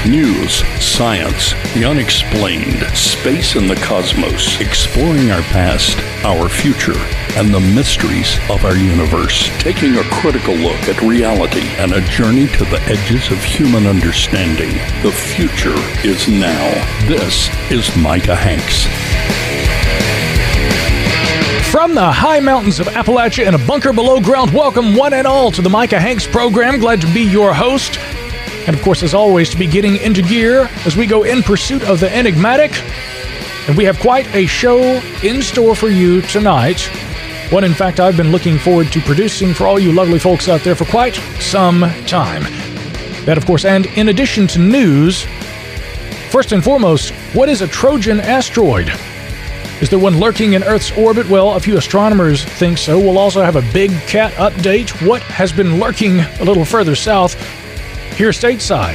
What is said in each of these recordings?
News, science, the unexplained, space and the cosmos, exploring our past, our future, and the mysteries of our universe. Taking a critical look at reality and a journey to the edges of human understanding. The future is now. This is Micah Hanks. From the high mountains of Appalachia in a bunker below ground, welcome one and all to the Micah Hanks program. Glad to be your host. And of course, as always, to be getting into gear as we go in pursuit of the enigmatic. And we have quite a show in store for you tonight. One, in fact, I've been looking forward to producing for all you lovely folks out there for quite some time. That, of course, and in addition to news, first and foremost, what is a Trojan asteroid? Is there one lurking in Earth's orbit? Well, a few astronomers think so. We'll also have a big cat update. What has been lurking a little further south here stateside?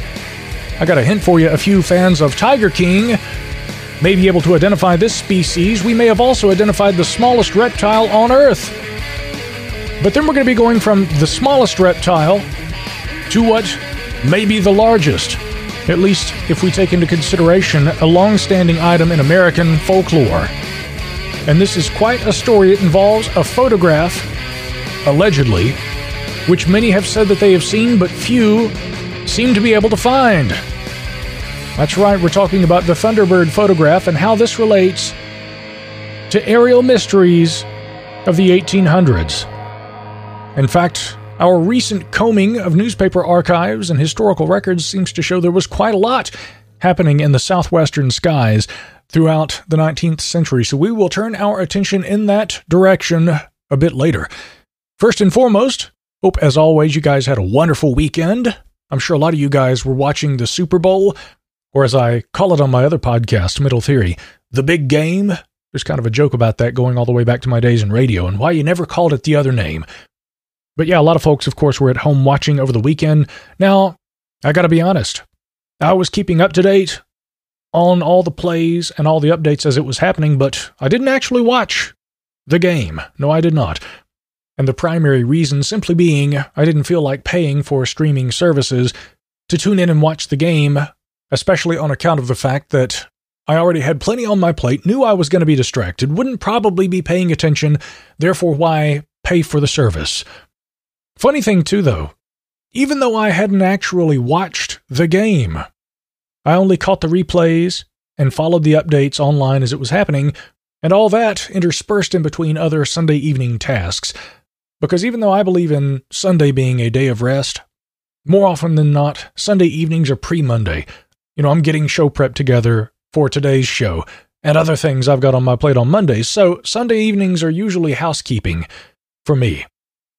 I got a hint for you. A few fans of Tiger King may be able to identify this species. We may have also identified the smallest reptile on Earth. But then we're going to be going from the smallest reptile to what may be the largest, at least if we take into consideration a long-standing item in American folklore. And this is quite a story. It involves a photograph, allegedly, which many have said that they have seen, but few seem to be able to find. That's right, we're talking about the Thunderbird photograph and how this relates to aerial mysteries of the 1800s. In fact, our recent combing of newspaper archives and historical records seems to show there was quite a lot happening in the southwestern skies throughout the 19th century, so we will turn our attention in that direction a bit later. First and foremost, hope, as always, you guys had a wonderful weekend. I'm sure a lot of you guys were watching the Super Bowl, or as I call it on my other podcast, Middle Theory, the big game. There's kind of a joke about that going all the way back to my days in radio and why you never called it the other name. But yeah, a lot of folks, of course, were at home watching over the weekend. Now, I gotta be honest, I was keeping up to date on all the plays and all the updates as it was happening, but I didn't actually watch the game. No, I did not. And the primary reason simply being I didn't feel like paying for streaming services to tune in and watch the game, especially on account of the fact that I already had plenty on my plate, knew I was going to be distracted, wouldn't probably be paying attention, therefore why pay for the service? Funny thing too, though, even though I hadn't actually watched the game, I only caught the replays and followed the updates online as it was happening, and all that interspersed in between other Sunday evening tasks. Because even though I believe in Sunday being a day of rest, more often than not, Sunday evenings are pre-Monday. You know, I'm getting show prep together for today's show, and other things I've got on my plate on Mondays, so Sunday evenings are usually housekeeping for me.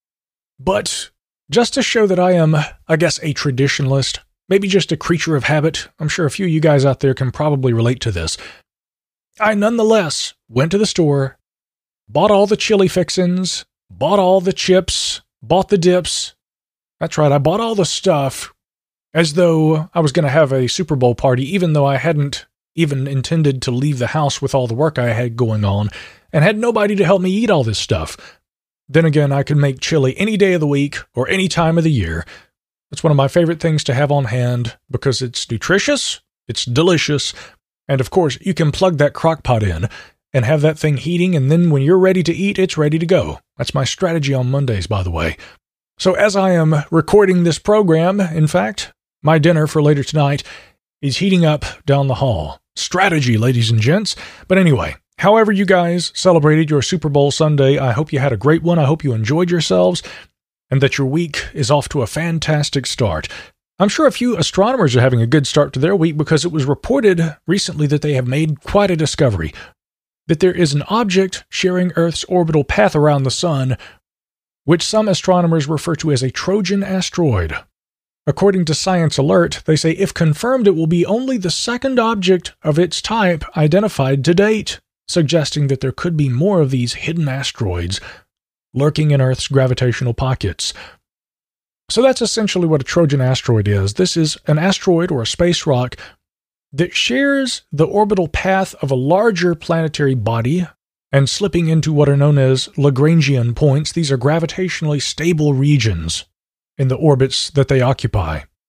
But just to show that I am, I guess, a traditionalist, maybe just a creature of habit, I'm sure a few of you guys out there can probably relate to this, I nonetheless went to the store, bought all the chili fixins, bought all the chips, bought the dips. That's right, I bought all the stuff as though I was going to have a Super Bowl party, even though I hadn't even intended to leave the house with all the work I had going on, and had nobody to help me eat all this stuff. Then again, I could make chili any day of the week or any time of the year. It's one of my favorite things to have on hand because it's nutritious, it's delicious, and of course, you can plug that crock pot in and have that thing heating, and then when you're ready to eat, it's ready to go. That's my strategy on Mondays, by the way. So as I am recording this program, in fact, my dinner for later tonight is heating up down the hall. Strategy, ladies and gents. But anyway, however you guys celebrated your Super Bowl Sunday, I hope you had a great one. I hope you enjoyed yourselves and that your week is off to a fantastic start. I'm sure a few astronomers are having a good start to their week because it was reported recently that they have made quite a discovery, that there is an object sharing Earth's orbital path around the Sun, which some astronomers refer to as a Trojan asteroid. According to Science Alert, they say if confirmed it will be only the second object of its type identified to date, suggesting that there could be more of these hidden asteroids lurking in Earth's gravitational pockets. So that's essentially what a Trojan asteroid is. This is an asteroid or a space rock that shares the orbital path of a larger planetary body and slipping into what are known as Lagrangian points. These are gravitationally stable regions in the orbits that they occupy.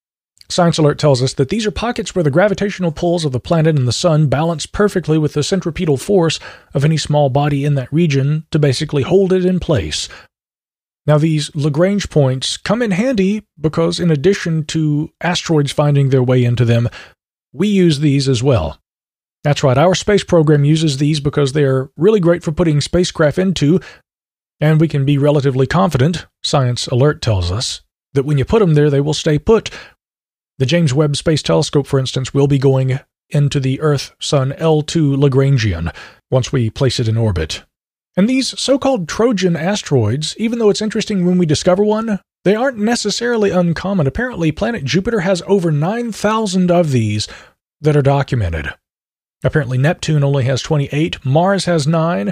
Science Alert tells us that these are pockets where the gravitational pulls of the planet and the sun balance perfectly with the centripetal force of any small body in that region to basically hold it in place. Now, these Lagrange points come in handy because in addition to asteroids finding their way into them, we use these as well. That's right, our space program uses these because they are really great for putting spacecraft into, and we can be relatively confident, Science Alert tells us, that when you put them there, they will stay put. The James Webb Space Telescope, for instance, will be going into the Earth-Sun L2 Lagrangian once we place it in orbit. And these so-called Trojan asteroids, even though it's interesting when we discover one, they aren't necessarily uncommon. Apparently, planet Jupiter has over 9,000 of these that are documented. Apparently, Neptune only has 28, Mars has 9,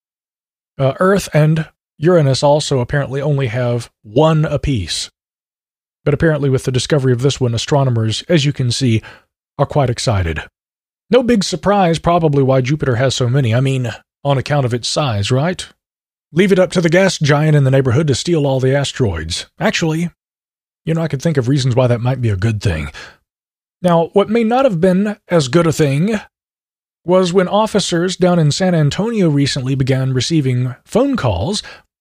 Earth and Uranus also apparently only have 1 apiece. But apparently with the discovery of this one, astronomers, as you can see, are quite excited. No big surprise probably why Jupiter has so many. I mean, on account of its size, right? Leave it up to the gas giant in the neighborhood to steal all the asteroids. Actually, I could think of reasons why that might be a good thing. Now, what may not have been as good a thing was when officers down in San Antonio recently began receiving phone calls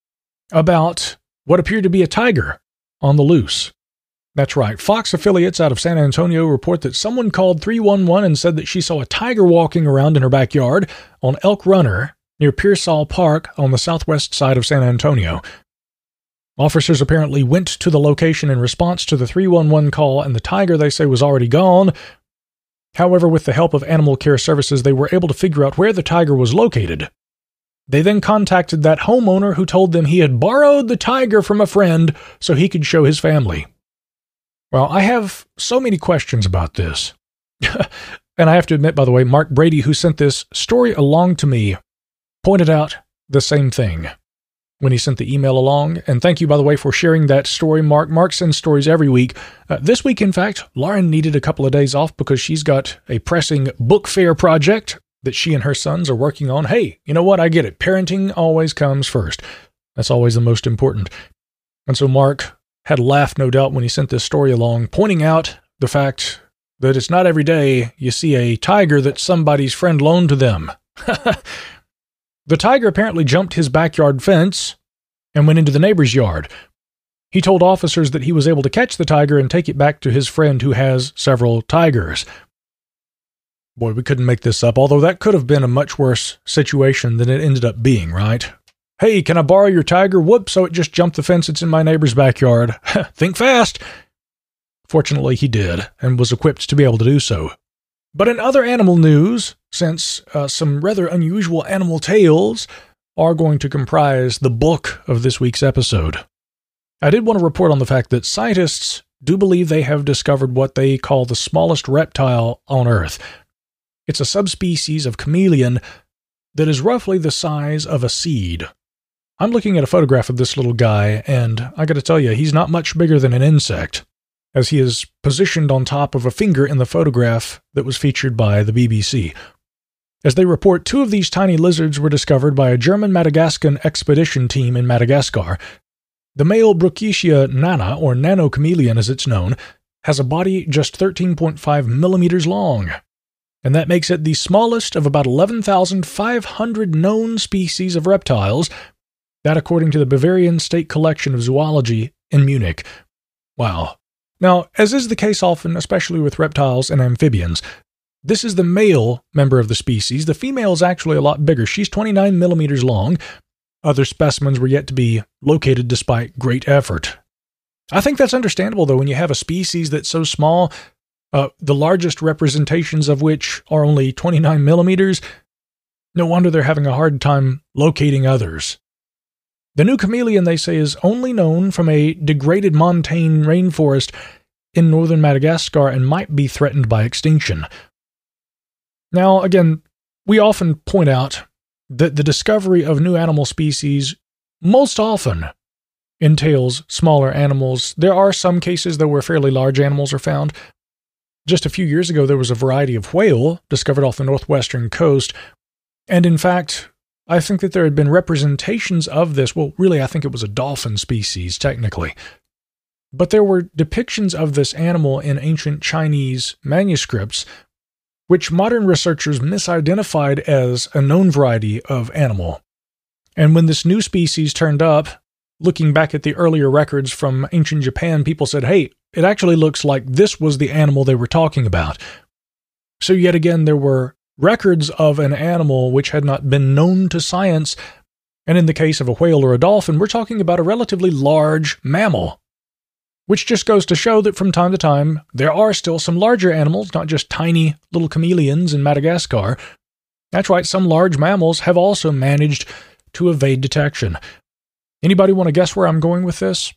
about what appeared to be a tiger on the loose. That's right, Fox affiliates out of San Antonio report that someone called 311 and said that she saw a tiger walking around in her backyard on Elk Runner near Pearsall Park on the southwest side of San Antonio. Officers apparently went to the location in response to the 311 call, and the tiger, they say, was already gone. However, with the help of animal care services, they were able to figure out where the tiger was located. They then contacted that homeowner who told them he had borrowed the tiger from a friend so he could show his family. Well, I have so many questions about this. And I have to admit, by the way, Mark Brady, who sent this story along to me, pointed out the same thing when he sent the email along. And thank you, by the way, for sharing that story, Mark. Mark sends stories every week. This week, in fact, Lauren needed a couple of days off because she's got a pressing book fair project that she and her sons are working on. Hey, you know what? I get it. Parenting always comes first. That's always the most important. And so Mark had a laugh, no doubt, when he sent this story along, pointing out the fact that it's not every day you see a tiger that somebody's friend loaned to them. The tiger apparently jumped his backyard fence and went into the neighbor's yard. He told officers that he was able to catch the tiger and take it back to his friend who has several tigers. Boy, we couldn't make this up, although that could have been a much worse situation than it ended up being, right? Hey, can I borrow your tiger? Whoops, so it just jumped the fence. It's in my neighbor's backyard. Think fast. Fortunately, he did, and was equipped to be able to do so. But in other animal news, since some rather unusual animal tales are going to comprise the book of this week's episode, I did want to report on the fact that scientists do believe they have discovered what they call the smallest reptile on Earth. It's a subspecies of chameleon that is roughly the size of a seed. I'm looking at a photograph of this little guy, and I gotta tell you, he's not much bigger than an insect, as he is positioned on top of a finger in the photograph that was featured by the BBC. As they report, 2 of these tiny lizards were discovered by a German Madagascan expedition team in Madagascar. The male Brookesia nana, or nano chameleon as it's known, has a body just 13.5 millimeters long, and that makes it the smallest of about 11,500 known species of reptiles, that according to the Bavarian State Collection of Zoology in Munich. Wow. Now, as is the case often, especially with reptiles and amphibians, this is the male member of the species. The female is actually a lot bigger. She's 29 millimeters long. Other specimens were yet to be located despite great effort. I think that's understandable, though, when you have a species that's so small, the largest representations of which are only 29 millimeters. No wonder they're having a hard time locating others. The new chameleon, they say, is only known from a degraded montane rainforest in northern Madagascar and might be threatened by extinction. Now, again, we often point out that the discovery of new animal species most often entails smaller animals. There are some cases, though, where fairly large animals are found. Just a few years ago, there was a variety of whale discovered off the northwestern coast, and in fact, I think that there had been representations of this. Well, really, I think it was a dolphin species, technically. but there were depictions of this animal in ancient Chinese manuscripts, which modern researchers misidentified as a known variety of animal. And when this new species turned up, looking back at the earlier records from ancient Japan, people said, hey, it actually looks like this was the animal they were talking about. So yet again, there were records of an animal which had not been known to science, and in the case of a whale or a dolphin, we're talking about a relatively large mammal, which just goes to show that from time to time, there are still some larger animals, not just tiny little chameleons in Madagascar. That's right, some large mammals have also managed to evade detection. Anybody want to guess where I'm going with this?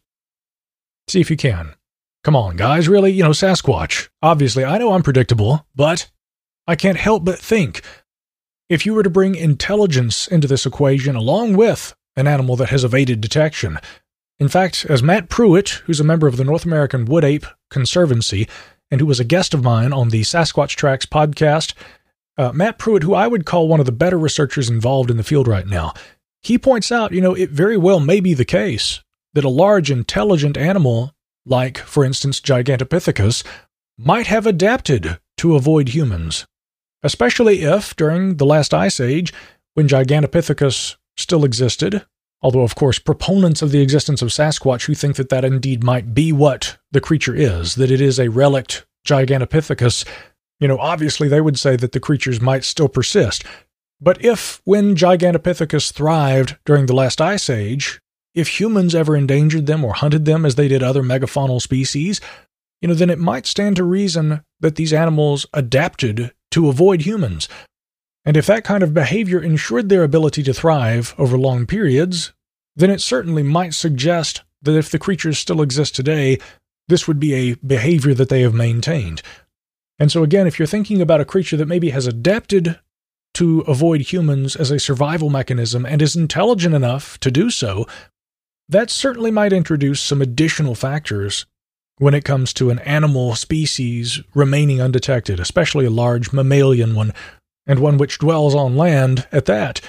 See if you can. Come on, guys, really? Sasquatch. Obviously, I know I'm predictable, but I can't help but think, if you were to bring intelligence into this equation along with an animal that has evaded detection. In fact, as Matt Pruitt, who's a member of the North American Wood Ape Conservancy, and who was a guest of mine on the Sasquatch Tracks podcast, Matt Pruitt, who I would call one of the better researchers involved in the field right now, he points out, it very well may be the case that a large, intelligent animal, like, for instance, Gigantopithecus, might have adapted to avoid humans, especially if, during the last ice age, when Gigantopithecus still existed, although, of course, proponents of the existence of Sasquatch who think that indeed might be what the creature is, that it is a relict Gigantopithecus, obviously they would say that the creatures might still persist. But if, when Gigantopithecus thrived during the last ice age, if humans ever endangered them or hunted them as they did other megafaunal species, then it might stand to reason that these animals adapted to avoid humans. And if that kind of behavior ensured their ability to thrive over long periods, then it certainly might suggest that if the creatures still exist today, this would be a behavior that they have maintained. And so again, if you're thinking about a creature that maybe has adapted to avoid humans as a survival mechanism and is intelligent enough to do so, that certainly might introduce some additional factors when it comes to an animal species remaining undetected, especially a large mammalian one, and one which dwells on land at that.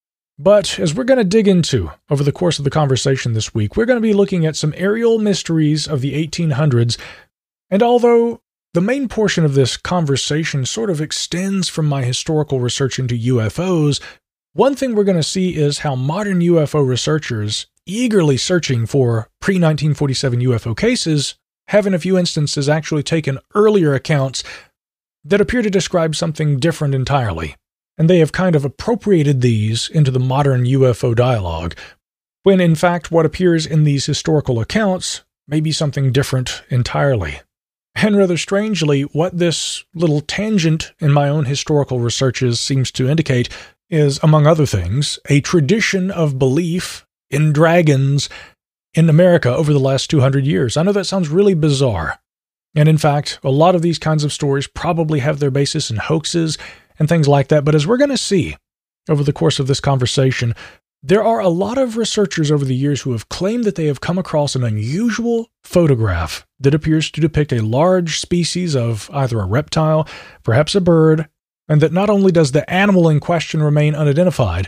But as we're going to dig into over the course of the conversation this week, we're going to be looking at some aerial mysteries of the 1800s, and although the main portion of this conversation sort of extends from my historical research into UFOs, one thing we're going to see is how modern UFO researchers, eagerly searching for pre-1947 UFO cases, have in a few instances actually taken earlier accounts that appear to describe something different entirely, and they have kind of appropriated these into the modern UFO dialogue, when in fact what appears in these historical accounts may be something different entirely. And rather strangely, what this little tangent in my own historical researches seems to indicate is, among other things, a tradition of belief in dragons in America over the last 200 years. I know that sounds really bizarre. And in fact, a lot of these kinds of stories probably have their basis in hoaxes and things like that. But as we're going to see over the course of this conversation, there are a lot of researchers over the years who have claimed that they have come across an unusual photograph that appears to depict a large species of either a reptile, perhaps a bird, and that not only does the animal in question remain unidentified,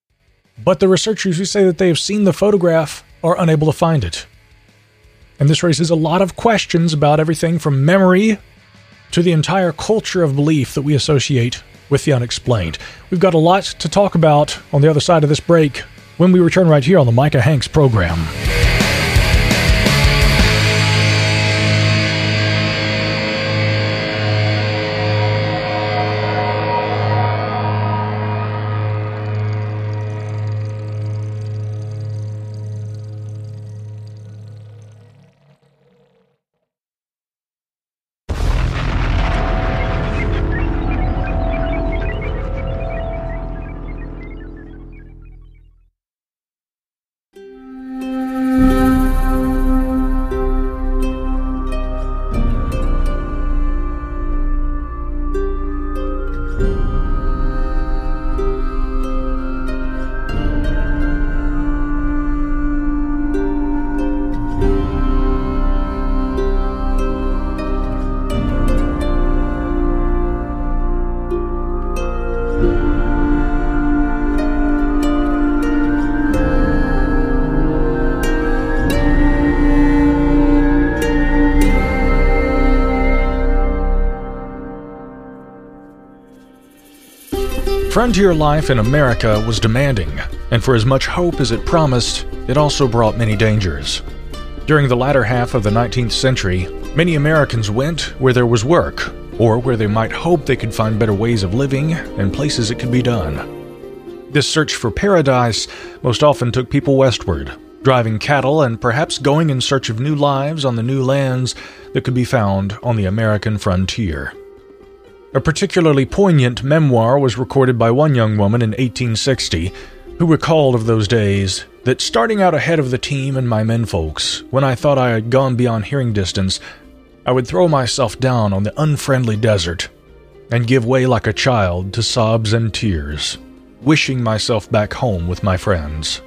but the researchers who say that they have seen the photograph are unable to find it. And this raises a lot of questions about everything from memory to the entire culture of belief that we associate with the unexplained. We've got a lot to talk about on the other side of this break when we return right here on the Micah Hanks program. Frontier life in America was demanding, and for as much hope as it promised, it also brought many dangers. During the latter half of the 19th century, many Americans went where there was work, or where they might hope they could find better ways of living and places it could be done. This search for paradise most often took people westward, driving cattle and perhaps going in search of new lives on the new lands that could be found on the American frontier. A particularly poignant memoir was recorded by one young woman in 1860 who recalled of those days that starting out ahead of the team and my menfolks, when I thought I had gone beyond hearing distance, I would throw myself down on the unfriendly desert and give way like a child to sobs and tears, wishing myself back home with my friends.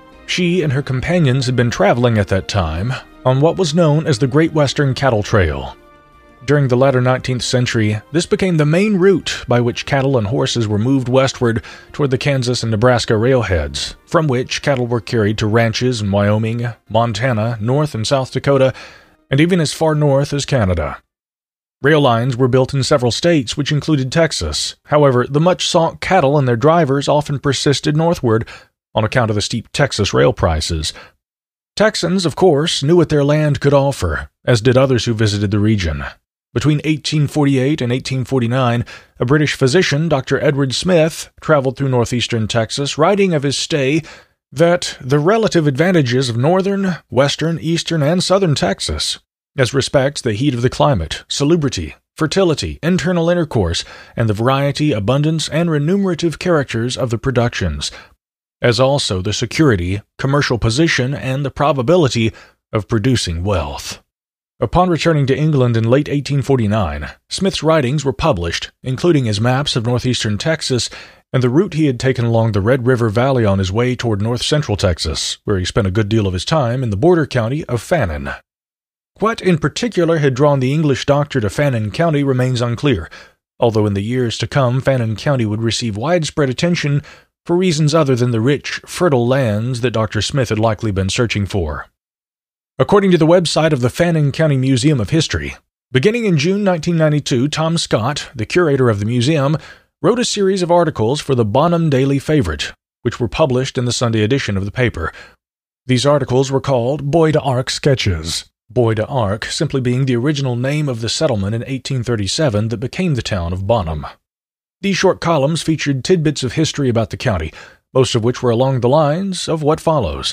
She and her companions had been traveling at that time on what was known as the Great Western Cattle Trail. During the latter 19th century, this became the main route by which cattle and horses were moved westward toward the Kansas and Nebraska railheads, from which cattle were carried to ranches in Wyoming, Montana, North and South Dakota, and even as far north as Canada. Rail lines were built in several states, which included Texas. However, the much-sought cattle and their drivers often persisted northward on account of the steep Texas rail prices. Texans, of course, knew what their land could offer, as did others who visited the region. Between 1848 and 1849, a British physician, Dr. Edward Smith, traveled through northeastern Texas, writing of his stay that the relative advantages of northern, western, eastern, and southern Texas, as respects the heat of the climate, salubrity, fertility, internal intercourse, and the variety, abundance, and remunerative characters of the productions, as also the security, commercial position, and the probability of producing wealth. Upon returning to England in late 1849, Smith's writings were published, including his maps of northeastern Texas and the route he had taken along the Red River Valley on his way toward north-central Texas, where he spent a good deal of his time in the border county of Fannin. What in particular had drawn the English doctor to Fannin County remains unclear, although in the years to come Fannin County would receive widespread attention for reasons other than the rich, fertile lands that Dr. Smith had likely been searching for. According to the website of the Fannin County Museum of History, beginning in June 1992, Tom Scott, the curator of the museum, wrote a series of articles for the Bonham Daily Favorite, which were published in the Sunday edition of the paper. These articles were called Bois d'Arc Sketches, Bois d'Arc simply being the original name of the settlement in 1837 that became the town of Bonham. These short columns featured tidbits of history about the county, most of which were along the lines of what follows.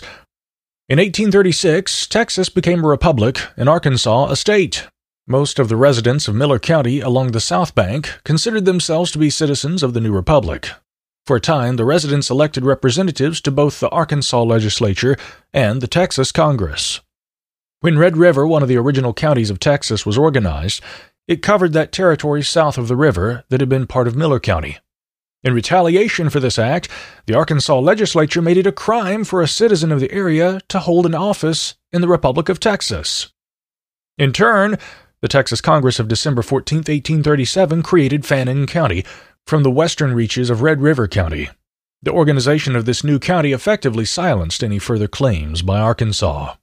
In 1836, Texas became a republic and Arkansas a state. Most of the residents of Miller County along the South Bank considered themselves to be citizens of the new republic. For a time, the residents elected representatives to both the Arkansas legislature and the Texas Congress. When Red River, one of the original counties of Texas, was organized, it covered that territory south of the river that had been part of Miller County. In retaliation for this act, the Arkansas legislature made it a crime for a citizen of the area to hold an office in the Republic of Texas. In turn, the Texas Congress of December 14, 1837 created Fannin County from the western reaches of Red River County. The organization of this new county effectively silenced any further claims by Arkansas.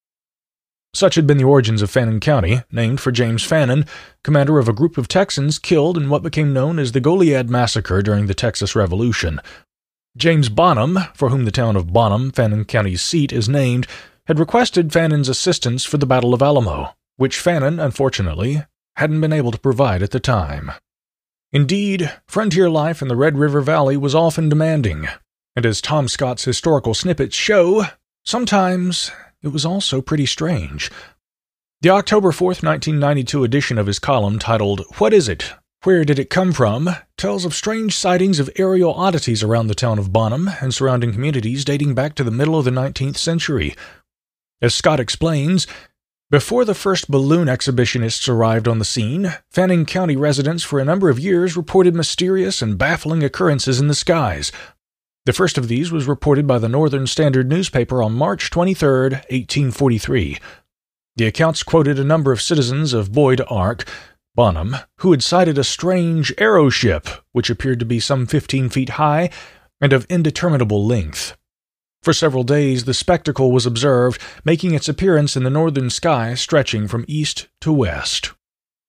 Such had been the origins of Fannin County, named for James Fannin, commander of a group of Texans killed in what became known as the Goliad Massacre during the Texas Revolution. James Bonham, for whom the town of Bonham, Fannin County's seat, is named, had requested Fannin's assistance for the Battle of Alamo, which Fannin, unfortunately, hadn't been able to provide at the time. Indeed, frontier life in the Red River Valley was often demanding, and as Tom Scott's historical snippets show, sometimes it was also pretty strange. The October 4th, 1992 edition of his column titled, What Is It? Where Did It Come From? Tells of strange sightings of aerial oddities around the town of Bonham and surrounding communities dating back to the middle of the 19th century. As Scott explains, before the first balloon exhibitionists arrived on the scene, Fannin County residents for a number of years reported mysterious and baffling occurrences in the skies. The first of these was reported by the Northern Standard newspaper on March 23, 1843. The accounts quoted a number of citizens of Bois d'Arc, Bonham, who had sighted a strange aeroship, which appeared to be some 15 feet high and of indeterminable length. For several days the spectacle was observed, making its appearance in the northern sky stretching from east to west.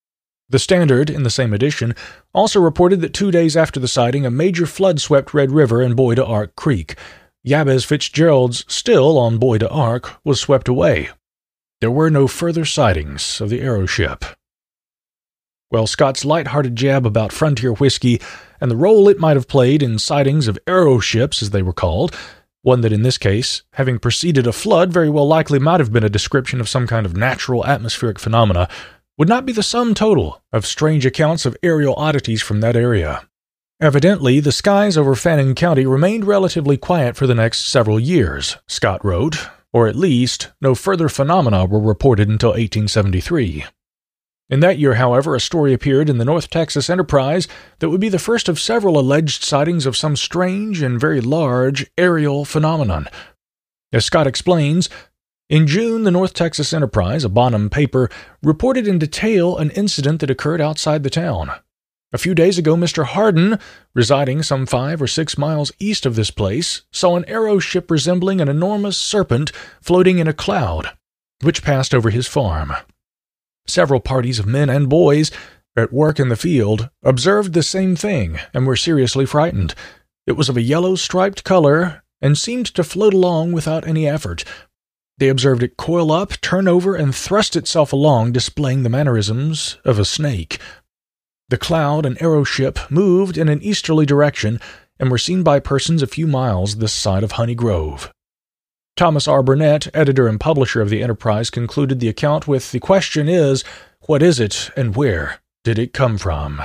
The Standard, in the same edition, also reported that 2 days after the sighting, a major flood swept Red River and Bois d'Arc Creek. Jabez Fitzgerald's still on Bois d'Arc was swept away. There were no further sightings of the aeroship. Well, Scott's light-hearted jab about frontier whiskey and the role it might have played in sightings of aeroships, as they were called, one that in this case, having preceded a flood, very well likely might have been a description of some kind of natural atmospheric phenomena, would not be the sum total of strange accounts of aerial oddities from that area. Evidently, the skies over Fannin County remained relatively quiet for the next several years, Scott wrote, or at least no further phenomena were reported until 1873. In that year, however, a story appeared in the North Texas Enterprise that would be the first of several alleged sightings of some strange and very large aerial phenomenon. As Scott explains, in June, the North Texas Enterprise, a Bonham paper, reported in detail an incident that occurred outside the town. A few days ago, Mr. Hardin, residing some 5 or 6 miles east of this place, saw an aeroship resembling an enormous serpent floating in a cloud, which passed over his farm. Several parties of men and boys at work in the field observed the same thing and were seriously frightened. It was of a yellow-striped color and seemed to float along without any effort. They observed it coil up, turn over, and thrust itself along, displaying the mannerisms of a snake. The cloud and aeroship moved in an easterly direction and were seen by persons a few miles this side of Honey Grove. Thomas R. Burnett, editor and publisher of the Enterprise, concluded the account with, "The question is, what is it and where did it come from?"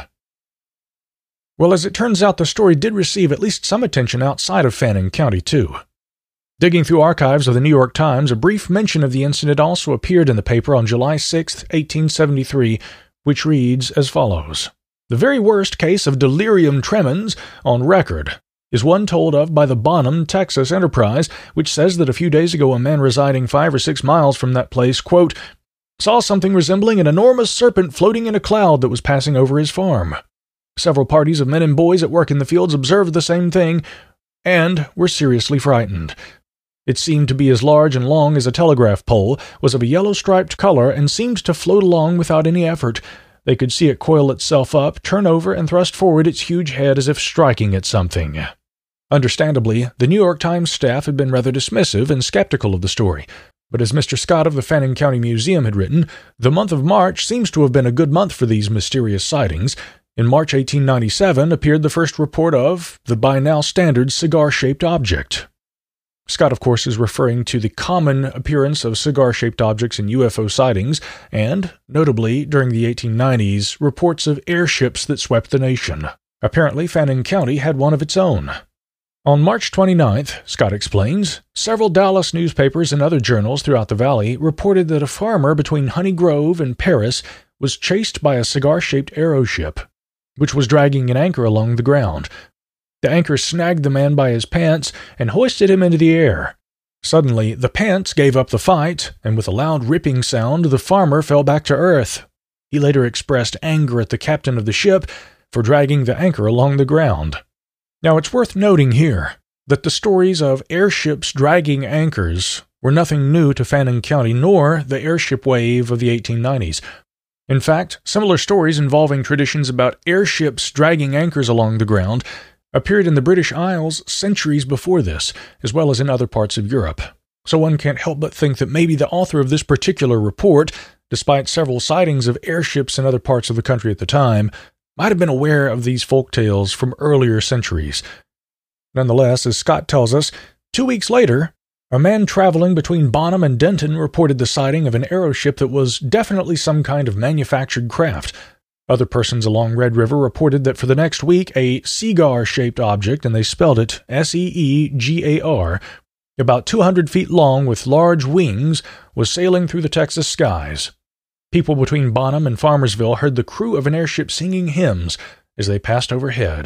Well, as it turns out, the story did receive at least some attention outside of Fannin County, too. Digging through archives of the New York Times, a brief mention of the incident also appeared in the paper on July 6, 1873, which reads as follows: "The very worst case of delirium tremens on record is one told of by the Bonham, Texas Enterprise, which says that a few days ago a man residing 5 or 6 miles from that place, quote, saw something resembling an enormous serpent floating in a cloud that was passing over his farm. Several parties of men and boys at work in the fields observed the same thing and were seriously frightened. It seemed to be as large and long as a telegraph pole, was of a yellow-striped color, and seemed to float along without any effort. They could see it coil itself up, turn over, and thrust forward its huge head as if striking at something." Understandably, the New York Times staff had been rather dismissive and skeptical of the story, but as Mr. Scott of the Fannin County Museum had written, the month of March seems to have been a good month for these mysterious sightings. In March 1897 appeared the first report of the by now standard cigar-shaped object. Scott, of course, is referring to the common appearance of cigar-shaped objects in UFO sightings, and, notably, during the 1890s, reports of airships that swept the nation. Apparently, Fannin County had one of its own. On March 29th, Scott explains, several Dallas newspapers and other journals throughout the valley reported that a farmer between Honey Grove and Paris was chased by a cigar-shaped aeroship, which was dragging an anchor along the ground. The anchor snagged the man by his pants and hoisted him into the air. Suddenly, the pants gave up the fight, and with a loud ripping sound, the farmer fell back to earth. He later expressed anger at the captain of the ship for dragging the anchor along the ground. Now, it's worth noting here that the stories of airships dragging anchors were nothing new to Fannin County, nor the airship wave of the 1890s. In fact, similar stories involving traditions about airships dragging anchors along the ground appeared in the British Isles centuries before this, as well as in other parts of Europe. So one can't help but think that maybe the author of this particular report, despite several sightings of airships in other parts of the country at the time, might have been aware of these folk tales from earlier centuries. Nonetheless, as Scott tells us, 2 weeks later, a man traveling between Bonham and Denton reported the sighting of an aeroship that was definitely some kind of manufactured craft. Other persons along Red River reported that for the next week, a cigar-shaped object, and they spelled it S-E-E-G-A-R, about 200 feet long with large wings, was sailing through the Texas skies. People between Bonham and Farmersville heard the crew of an airship singing hymns as they passed overhead.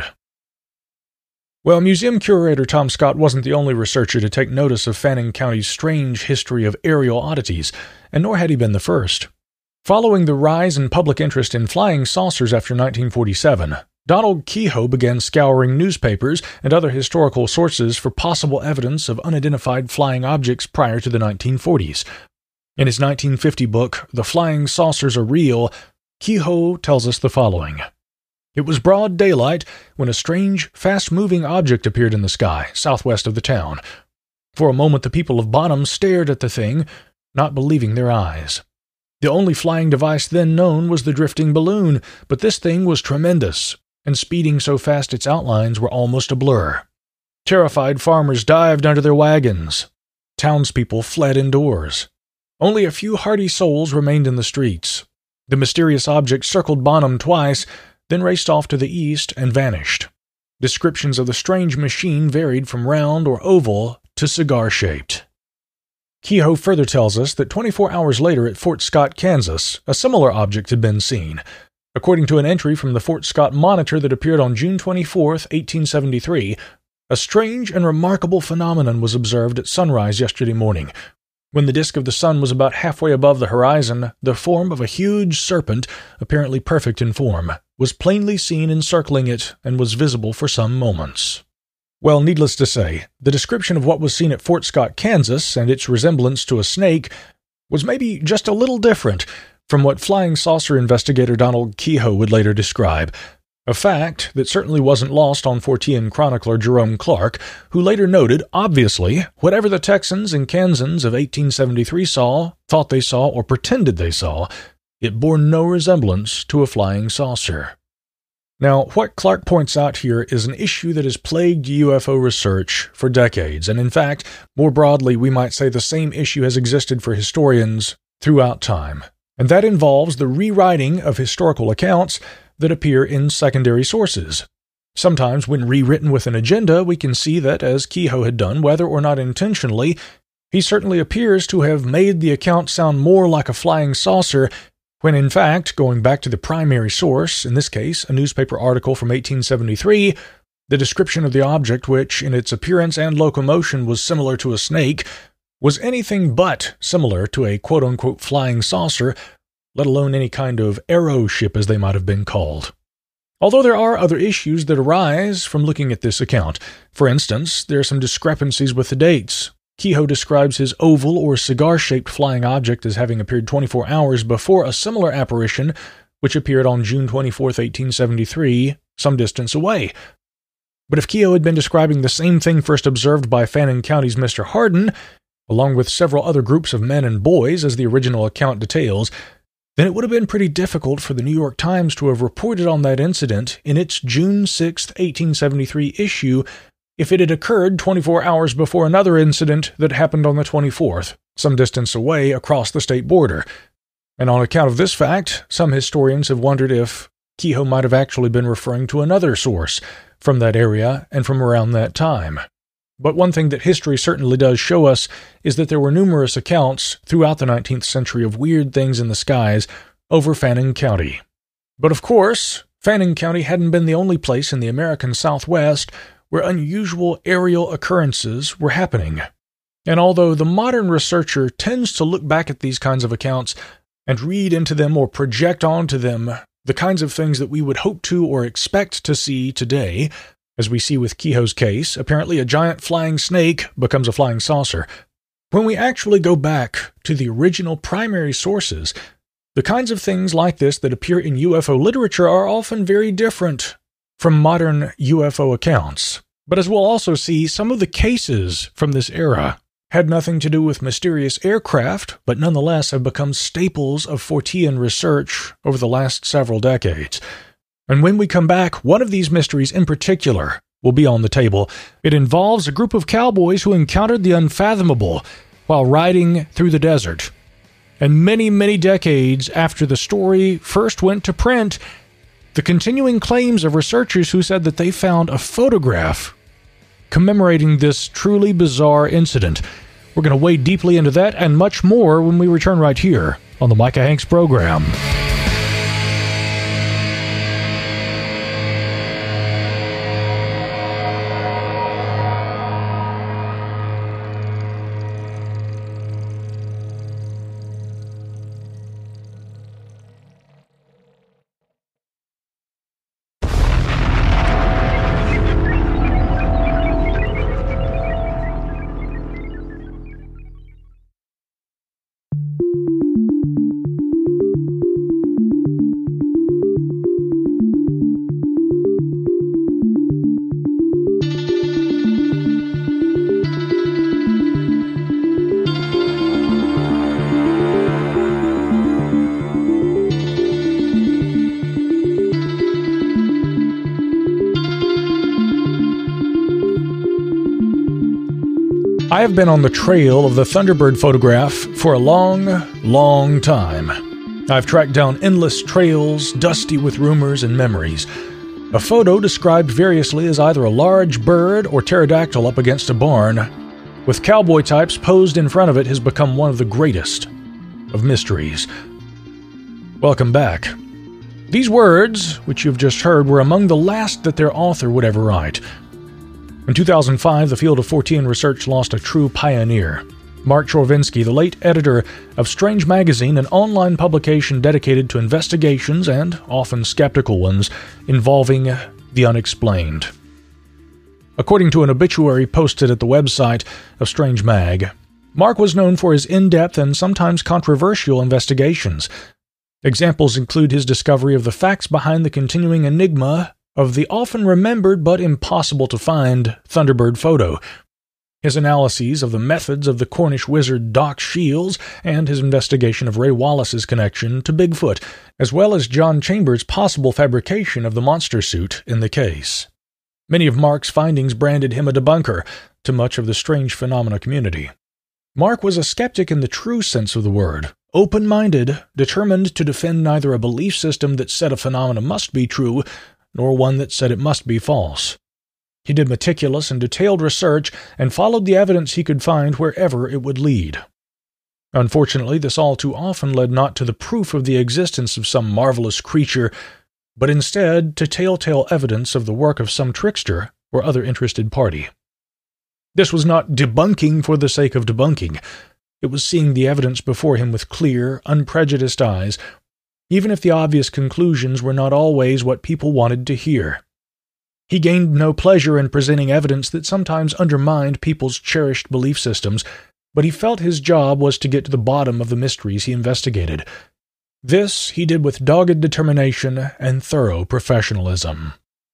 Well, museum curator Tom Scott wasn't the only researcher to take notice of Fannin County's strange history of aerial oddities, and nor had he been the first. Following the rise in public interest in flying saucers after 1947, Donald Kehoe began scouring newspapers and other historical sources for possible evidence of unidentified flying objects prior to the 1940s. In his 1950 book, The Flying Saucers Are Real, Kehoe tells us the following. It was broad daylight when a strange, fast-moving object appeared in the sky, southwest of the town. For a moment the people of Bonham stared at the thing, not believing their eyes. The only flying device then known was the drifting balloon, but this thing was tremendous, and speeding so fast its outlines were almost a blur. Terrified farmers dived under their wagons. Townspeople fled indoors. Only a few hardy souls remained in the streets. The mysterious object circled Bonham twice, then raced off to the east and vanished. Descriptions of the strange machine varied from round or oval to cigar-shaped. Kehoe further tells us that 24 hours later at Fort Scott, Kansas, a similar object had been seen. According to an entry from the Fort Scott Monitor that appeared on June 24, 1873, a strange and remarkable phenomenon was observed at sunrise yesterday morning. When the disk of the sun was about halfway above the horizon, the form of a huge serpent, apparently perfect in form, was plainly seen encircling it and was visible for some moments. Well, needless to say, the description of what was seen at Fort Scott, Kansas, and its resemblance to a snake was maybe just a little different from what flying saucer investigator Donald Kehoe would later describe, a fact that certainly wasn't lost on Fortean chronicler Jerome Clark, who later noted, obviously, whatever the Texans and Kansans of 1873 saw, thought they saw, or pretended they saw, it bore no resemblance to a flying saucer. Now, what Clark points out here is an issue that has plagued UFO research for decades, and in fact, more broadly, we might say the same issue has existed for historians throughout time, and that involves the rewriting of historical accounts that appear in secondary sources. Sometimes, when rewritten with an agenda, we can see that, as Kehoe had done, whether or not intentionally, he certainly appears to have made the account sound more like a flying saucer, when in fact, going back to the primary source, in this case, a newspaper article from 1873, the description of the object, which, in its appearance and locomotion was similar to a snake, was anything but similar to a quote-unquote flying saucer, let alone any kind of aero ship as they might have been called. Although there are other issues that arise from looking at this account. For instance, there are some discrepancies with the dates. Kehoe describes his oval or cigar-shaped flying object as having appeared 24 hours before a similar apparition, which appeared on June 24, 1873, some distance away. But if Kehoe had been describing the same thing first observed by Fannin County's Mr. Hardin, along with several other groups of men and boys as the original account details, then it would have been pretty difficult for the New York Times to have reported on that incident in its June 6, 1873 issue if it had occurred 24 hours before another incident that happened on the 24th, some distance away across the state border. And on account of this fact, some historians have wondered if Kehoe might have actually been referring to another source from that area and from around that time. But one thing that history certainly does show us is that there were numerous accounts throughout the 19th century of weird things in the skies over Fannin County. But of course, Fannin County hadn't been the only place in the American Southwest where unusual aerial occurrences were happening. And although the modern researcher tends to look back at these kinds of accounts and read into them or project onto them the kinds of things that we would hope to or expect to see today, as we see with Kehoe's case, apparently a giant flying snake becomes a flying saucer. When we actually go back to the original primary sources, the kinds of things like this that appear in UFO literature are often very different from modern UFO accounts. But as we'll also see, some of the cases from this era had nothing to do with mysterious aircraft, but nonetheless have become staples of Fortean research over the last several decades. And when we come back, one of these mysteries in particular will be on the table. It involves a group of cowboys who encountered the unfathomable while riding through the desert. And many, many decades after the story first went to print, the continuing claims of researchers who said that they found a photograph commemorating this truly bizarre incident. We're going to wade deeply into that and much more when we return right here on the Micah Hanks program. I have been on the trail of the Thunderbird photograph for a long, long time. I've tracked down endless trails, dusty with rumors and memories. A photo described variously as either a large bird or pterodactyl up against a barn, with cowboy types posed in front of it, has become one of the greatest of mysteries. Welcome back. These words, which you've just heard, were among the last that their author would ever write. In 2005, the field of Fortean research lost a true pioneer. Mark Chorvinsky, the late editor of Strange Magazine, an online publication dedicated to investigations, and often skeptical ones, involving the unexplained. According to an obituary posted at the website of Strange Mag, Mark was known for his in-depth and sometimes controversial investigations. Examples include his discovery of the facts behind the continuing enigma of the often remembered but impossible to find Thunderbird photo, his analyses of the methods of the Cornish wizard Doc Shields, and his investigation of Ray Wallace's connection to Bigfoot, as well as John Chambers' possible fabrication of the monster suit in the case. Many of Mark's findings branded him a debunker to much of the strange phenomena community. Mark was a skeptic in the true sense of the word, open-minded, determined to defend neither a belief system that said a phenomena must be true, nor one that said it must be false. He did meticulous and detailed research and followed the evidence he could find wherever it would lead. Unfortunately, this all too often led not to the proof of the existence of some marvelous creature, but instead to telltale evidence of the work of some trickster or other interested party. This was not debunking for the sake of debunking. It was seeing the evidence before him with clear, unprejudiced eyes, even if the obvious conclusions were not always what people wanted to hear. He gained no pleasure in presenting evidence that sometimes undermined people's cherished belief systems, but he felt his job was to get to the bottom of the mysteries he investigated. This he did with dogged determination and thorough professionalism.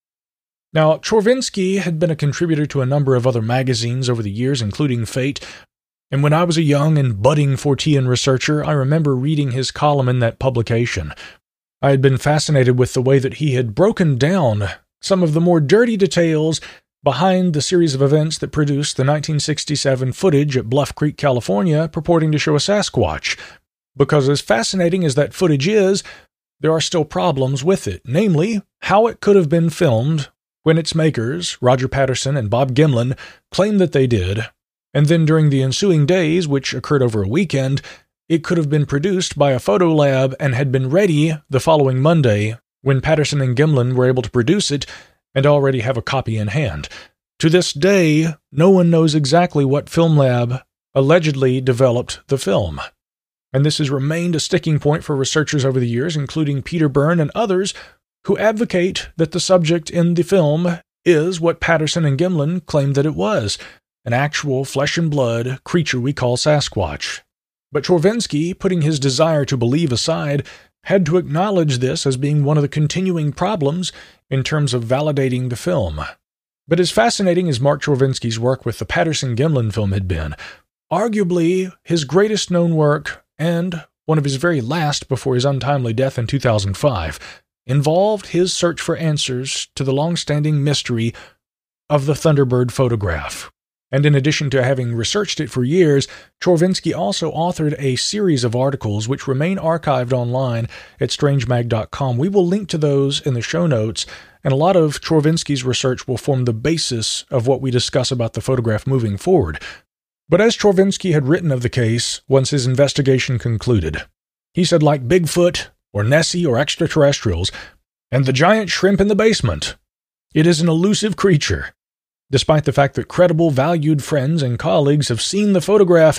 Now, Chorvinsky had been a contributor to a number of other magazines over the years, including Fate, and when I was a young and budding Fortean researcher, I remember reading his column in that publication. I had been fascinated with the way that he had broken down some of the more dirty details behind the series of events that produced the 1967 footage at Bluff Creek, California, purporting to show a Sasquatch. Because as fascinating as that footage is, there are still problems with it, namely, how it could have been filmed when its makers, Roger Patterson and Bob Gimlin, claimed that they did, and then during the ensuing days, which occurred over a weekend, it could have been produced by a photo lab and had been ready the following Monday when Patterson and Gimlin were able to produce it and already have a copy in hand. To this day, no one knows exactly what film lab allegedly developed the film. And this has remained a sticking point for researchers over the years, including Peter Byrne and others, who advocate that the subject in the film is what Patterson and Gimlin claimed that it was, an actual flesh-and-blood creature we call Sasquatch. But Chorvinsky, putting his desire to believe aside, had to acknowledge this as being one of the continuing problems in terms of validating the film. But as fascinating as Mark Chorvinsky's work with the Patterson-Gimlin film had been, arguably his greatest known work, and one of his very last before his untimely death in 2005, involved his search for answers to the long-standing mystery of the Thunderbird photograph. And in addition to having researched it for years, Chorvinsky also authored a series of articles which remain archived online at strangemag.com. We will link to those in the show notes, and a lot of Chorvinsky's research will form the basis of what we discuss about the photograph moving forward. But as Chorvinsky had written of the case once his investigation concluded, he said, like Bigfoot, or Nessie, or extraterrestrials, and the giant shrimp in the basement, it is an elusive creature. Despite the fact that credible, valued friends and colleagues have seen the photograph,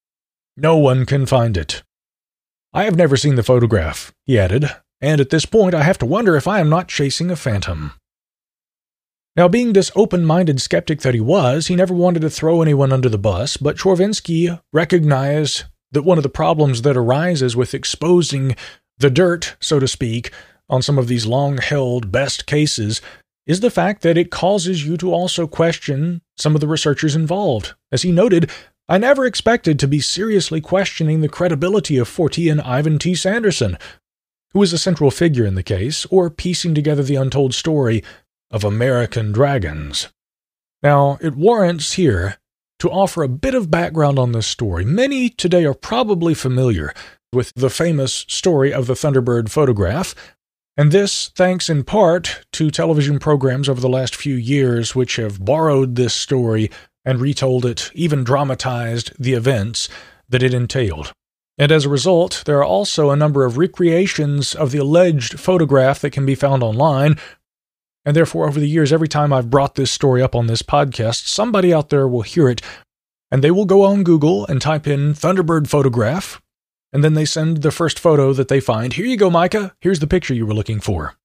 no one can find it. I have never seen the photograph, he added, and at this point I have to wonder if I am not chasing a phantom. Now, being this open-minded skeptic that he was, he never wanted to throw anyone under the bus, but Chorvinsky recognized that one of the problems that arises with exposing the dirt, so to speak, on some of these long-held best cases is the fact that it causes you to also question some of the researchers involved. As he noted, I never expected to be seriously questioning the credibility of Fortean Ivan T. Sanderson, who is a central figure in the case, or piecing together the untold story of American dragons. Now, it warrants here to offer a bit of background on this story. Many today are probably familiar with the famous story of the Thunderbird photograph, and this thanks in part to television programs over the last few years which have borrowed this story and retold it, even dramatized the events that it entailed. And as a result, there are also a number of recreations of the alleged photograph that can be found online. And therefore, over the years, every time I've brought this story up on this podcast, somebody out there will hear it, and they will go on Google and type in Thunderbird photograph, and then they send the first photo that they find. Here you go, Micah. Here's the picture you were looking for.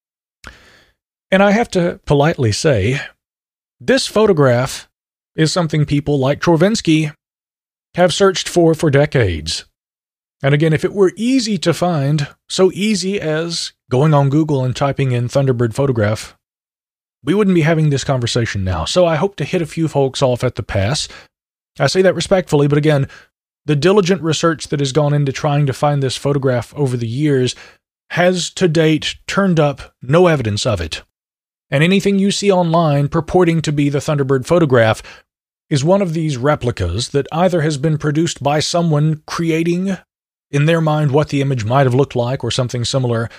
And I have to politely say, this photograph is something people like Chorvinsky have searched for decades. And again, if it were easy to find, so easy as going on Google and typing in Thunderbird photograph, we wouldn't be having this conversation now. So I hope to hit a few folks off at the pass. I say that respectfully, but again, the diligent research that has gone into trying to find this photograph over the years has to date turned up no evidence of it. And anything you see online purporting to be the Thunderbird photograph is one of these replicas that either has been produced by someone creating in their mind what the image might have looked like or something similar,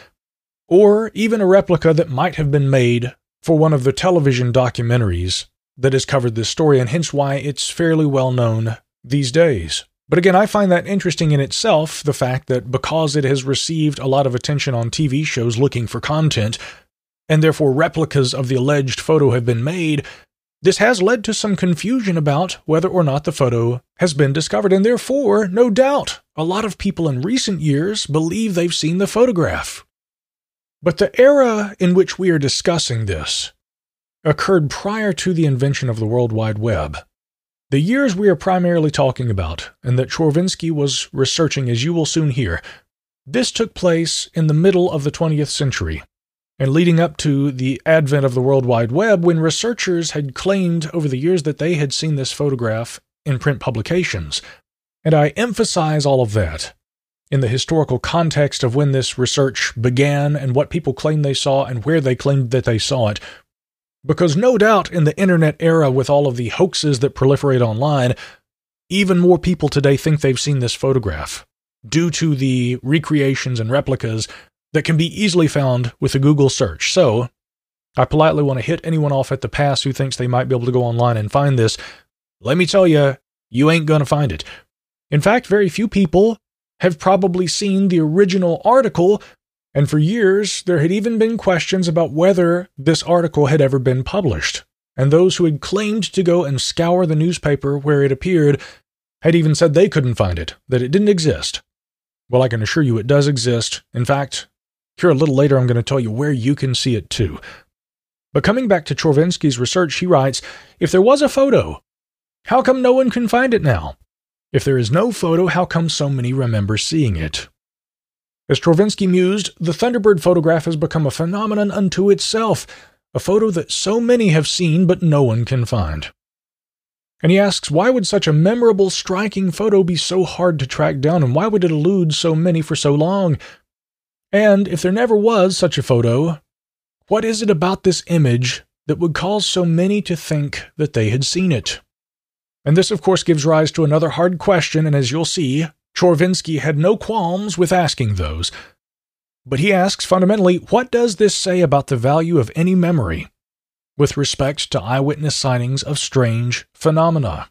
or even a replica that might have been made for one of the television documentaries that has covered this story, and hence why it's fairly well known these days. But again, I find that interesting in itself, the fact that because it has received a lot of attention on TV shows looking for content, and therefore replicas of the alleged photo have been made, this has led to some confusion about whether or not the photo has been discovered, and therefore, no doubt, a lot of people in recent years believe they've seen the photograph. But the era in which we are discussing this occurred prior to the invention of the World Wide Web. The years we are primarily talking about, and that Chorvinsky was researching, as you will soon hear, this took place in the middle of the 20th century, and leading up to the advent of the World Wide Web, when researchers had claimed over the years that they had seen this photograph in print publications. And I emphasize all of that in the historical context of when this research began and what people claimed they saw and where they claimed that they saw it. Because no doubt in the internet era, with all of the hoaxes that proliferate online, even more people today think they've seen this photograph due to the recreations and replicas that can be easily found with a Google search. So, I politely want to hit anyone off at the pass who thinks they might be able to go online and find this. Let me tell you, you ain't going to find it. In fact, very few people have probably seen the original article, and for years there had even been questions about whether this article had ever been published. And those who had claimed to go and scour the newspaper where it appeared had even said they couldn't find it, that it didn't exist. Well, I can assure you it does exist. In fact, here a little later I'm going to tell you where you can see it too. But coming back to Chorvinsky's research, he writes, if there was a photo, how come no one can find it now? If there is no photo, how come so many remember seeing it? As Chorvinsky mused, the Thunderbird photograph has become a phenomenon unto itself, a photo that so many have seen but no one can find. And he asks, why would such a memorable, striking photo be so hard to track down, and why would it elude so many for so long? And if there never was such a photo, what is it about this image that would cause so many to think that they had seen it? And this, of course, gives rise to another hard question, and as you'll see, Chorvinsky had no qualms with asking those. But he asks, fundamentally, what does this say about the value of any memory with respect to eyewitness sightings of strange phenomena?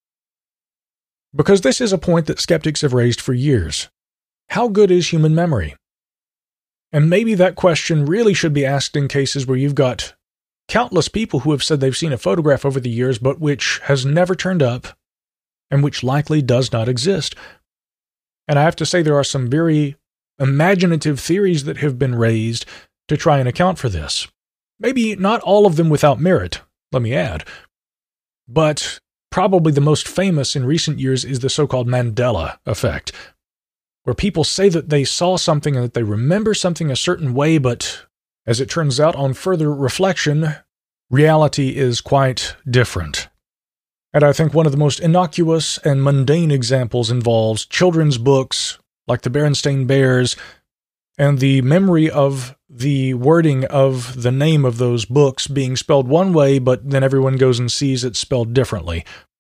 Because this is a point that skeptics have raised for years. How good is human memory? And maybe that question really should be asked in cases where you've got countless people who have said they've seen a photograph over the years, but which has never turned up, and which likely does not exist. And I have to say there are some very imaginative theories that have been raised to try and account for this. Maybe not all of them without merit, let me add. But probably the most famous in recent years is the so-called Mandela effect, where people say that they saw something and that they remember something a certain way, but as it turns out on further reflection, reality is quite different. And I think one of the most innocuous and mundane examples involves children's books like the Berenstain Bears, and the memory of the wording of the name of those books being spelled one way, but then everyone goes and sees it spelled differently.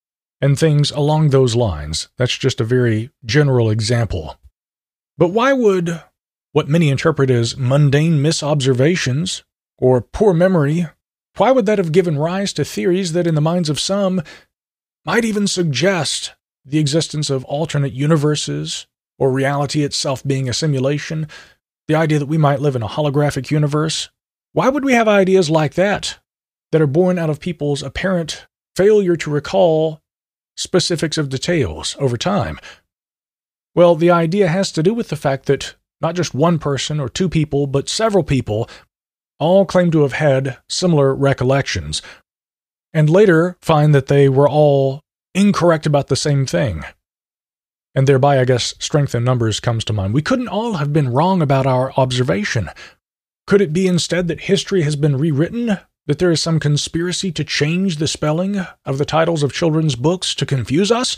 and things along those lines. That's just a very general example. But why would what many interpret as mundane misobservations or poor memory, why would that have given rise to theories that in the minds of some might even suggest the existence of alternate universes or reality itself being a simulation, the idea that we might live in a holographic universe? Why would we have ideas like that are born out of people's apparent failure to recall specifics of details over time? Well, the idea has to do with the fact that not just one person or two people, but several people all claim to have had similar recollections, and later find that they were all incorrect about the same thing. And thereby, I guess, strength in numbers comes to mind. We couldn't all have been wrong about our observation. Could it be instead that history has been rewritten? That there is some conspiracy to change the spelling of the titles of children's books to confuse us?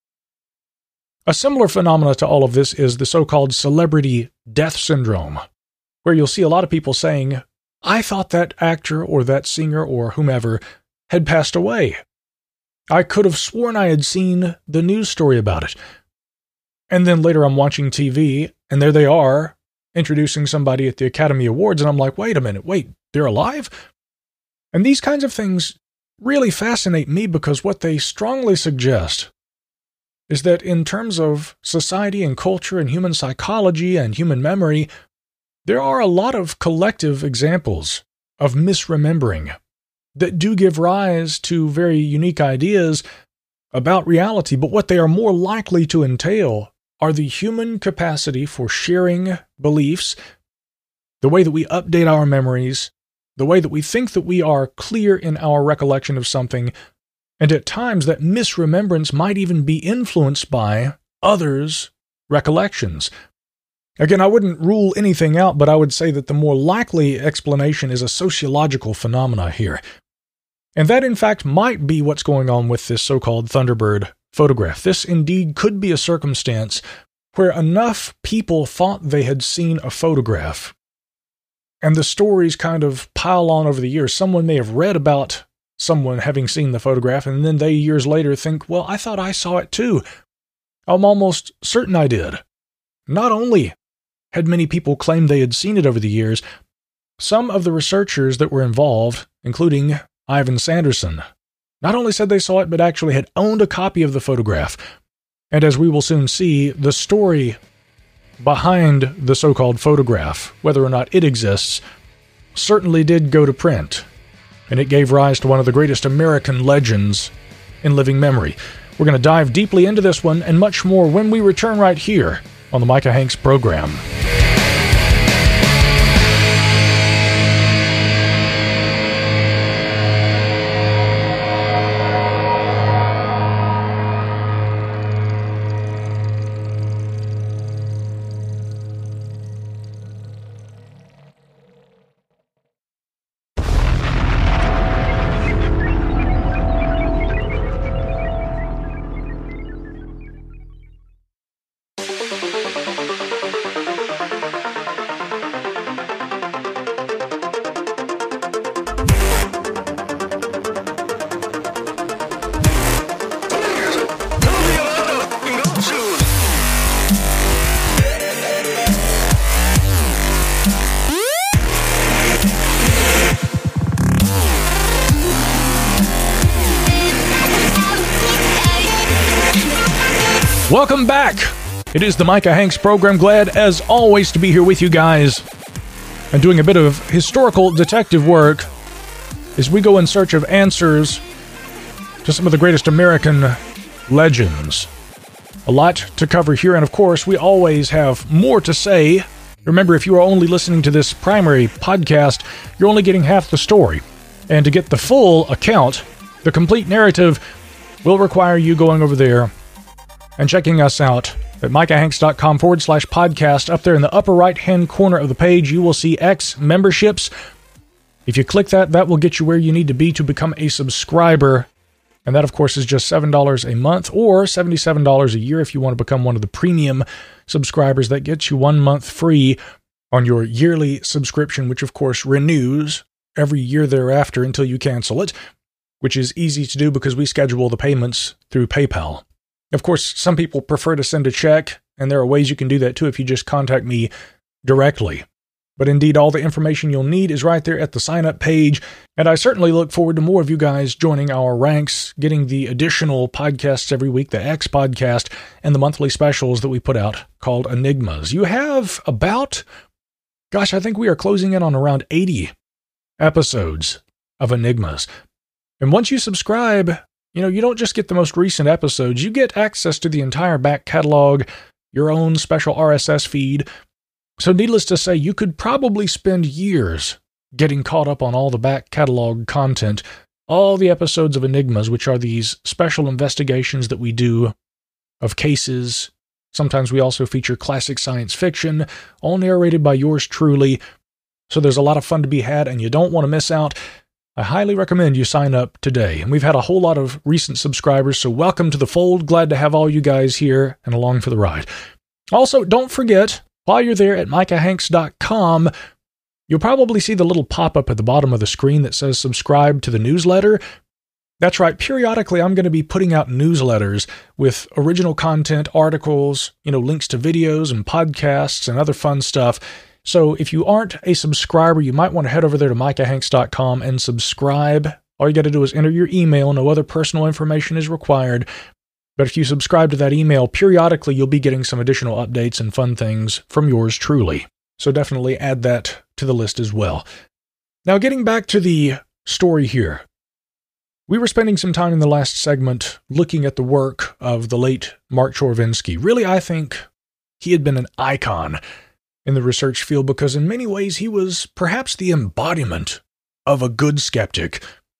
A similar phenomena to all of this is the so-called celebrity death syndrome, where you'll see a lot of people saying, I thought that actor or that singer or whomever had passed away. I could have sworn I had seen the news story about it. And then later I'm watching TV, and there they are, introducing somebody at the Academy Awards, and I'm like, wait a minute, they're alive? And these kinds of things really fascinate me because what they strongly suggest is that in terms of society and culture and human psychology and human memory, there are a lot of collective examples of misremembering that do give rise to very unique ideas about reality, but what they are more likely to entail are the human capacity for sharing beliefs, the way that we update our memories, the way that we think that we are clear in our recollection of something, and at times that misremembrance might even be influenced by others' recollections. Again, I wouldn't rule anything out, but I would say that the more likely explanation is a sociological phenomena here. And that, in fact, might be what's going on with this so-called Thunderbird photograph. This indeed could be a circumstance where enough people thought they had seen a photograph, and the stories kind of pile on over the years. Someone may have read about someone having seen the photograph, and then they years later think, well, I thought I saw it too. I'm almost certain I did. Not only had many people claimed they had seen it over the years, some of the researchers that were involved, including Ivan Sanderson, not only said they saw it, but actually had owned a copy of the photograph. And as we will soon see, the story behind the so-called photograph, whether or not it exists, certainly did go to print. And it gave rise to one of the greatest American legends in living memory. We're going to dive deeply into this one and much more when we return right here on the Micah Hanks program. Welcome back. It is the Micah Hanks program. Glad, as always, to be here with you guys and doing a bit of historical detective work as we go in search of answers to some of the greatest American legends. A lot to cover here, and of course, we always have more to say. Remember, if you are only listening to this primary podcast, you're only getting half the story. And to get the full account, the complete narrative, will require you going over there and checking us out at micahhanks.com/podcast. Up there in the upper right-hand corner of the page, you will see X memberships. If you click that, that will get you where you need to be to become a subscriber. And that, of course, is just $7 a month or $77 a year if you want to become one of the premium subscribers. That gets you 1 month free on your yearly subscription, which, of course, renews every year thereafter until you cancel it. which is easy to do because we schedule the payments through PayPal. Of course, some people prefer to send a check, and there are ways you can do that too if you just contact me directly. But indeed, all the information you'll need is right there at the sign-up page, and I certainly look forward to more of you guys joining our ranks, getting the additional podcasts every week, the X podcast, and the monthly specials that we put out called Enigmas. You have about, I think we are closing in on around 80 episodes of Enigmas. And once you subscribe, you don't just get the most recent episodes, you get access to the entire back catalog, your own special RSS feed. So needless to say, you could probably spend years getting caught up on all the back catalog content, all the episodes of Enigmas, which are these special investigations that we do of cases. Sometimes we also feature classic science fiction, all narrated by yours truly. So there's a lot of fun to be had, and you don't want to miss out. I highly recommend you sign up today. And we've had a whole lot of recent subscribers, so welcome to the fold. Glad to have all you guys here and along for the ride. Also, don't forget, while you're there at micahhanks.com, you'll probably see the little pop-up at the bottom of the screen that says subscribe to the newsletter. That's right, periodically I'm going to be putting out newsletters with original content, articles, links to videos and podcasts and other fun stuff. So if you aren't a subscriber, you might want to head over there to micahhanks.com and subscribe. All you got to do is enter your email. No other personal information is required. But if you subscribe to that email, periodically you'll be getting some additional updates and fun things from yours truly. So definitely add that to the list as well. Now, getting back to the story here. We were spending some time in the last segment looking at the work of the late Mark Chorvinsky. Really, I think he had been an icon in the research field because in many ways he was perhaps the embodiment of a good skeptic.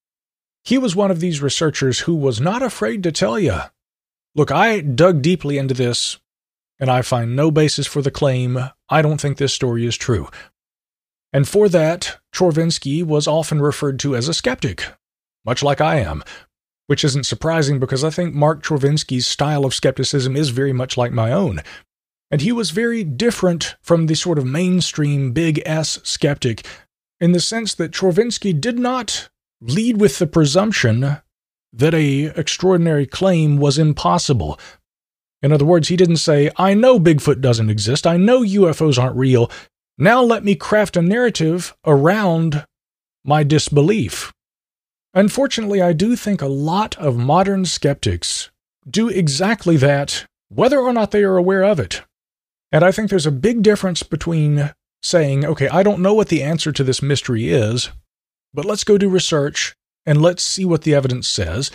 He was one of these researchers who was not afraid to tell you, look, I dug deeply into this, and I find no basis for the claim. I don't think this story is true. And for that, Chorvinsky was often referred to as a skeptic, much like I am, which isn't surprising because I think Mark Chorvinsky's style of skepticism is very much like my own. And he was very different from the sort of mainstream big S skeptic in the sense that Chorvinsky did not lead with the presumption that an extraordinary claim was impossible. In other words, he didn't say, I know Bigfoot doesn't exist, I know UFOs aren't real, now let me craft a narrative around my disbelief. Unfortunately, I do think a lot of modern skeptics do exactly that, whether or not they are aware of it. And I think there's a big difference between saying, okay, I don't know what the answer to this mystery is, but let's go do research and let's see what the evidence says,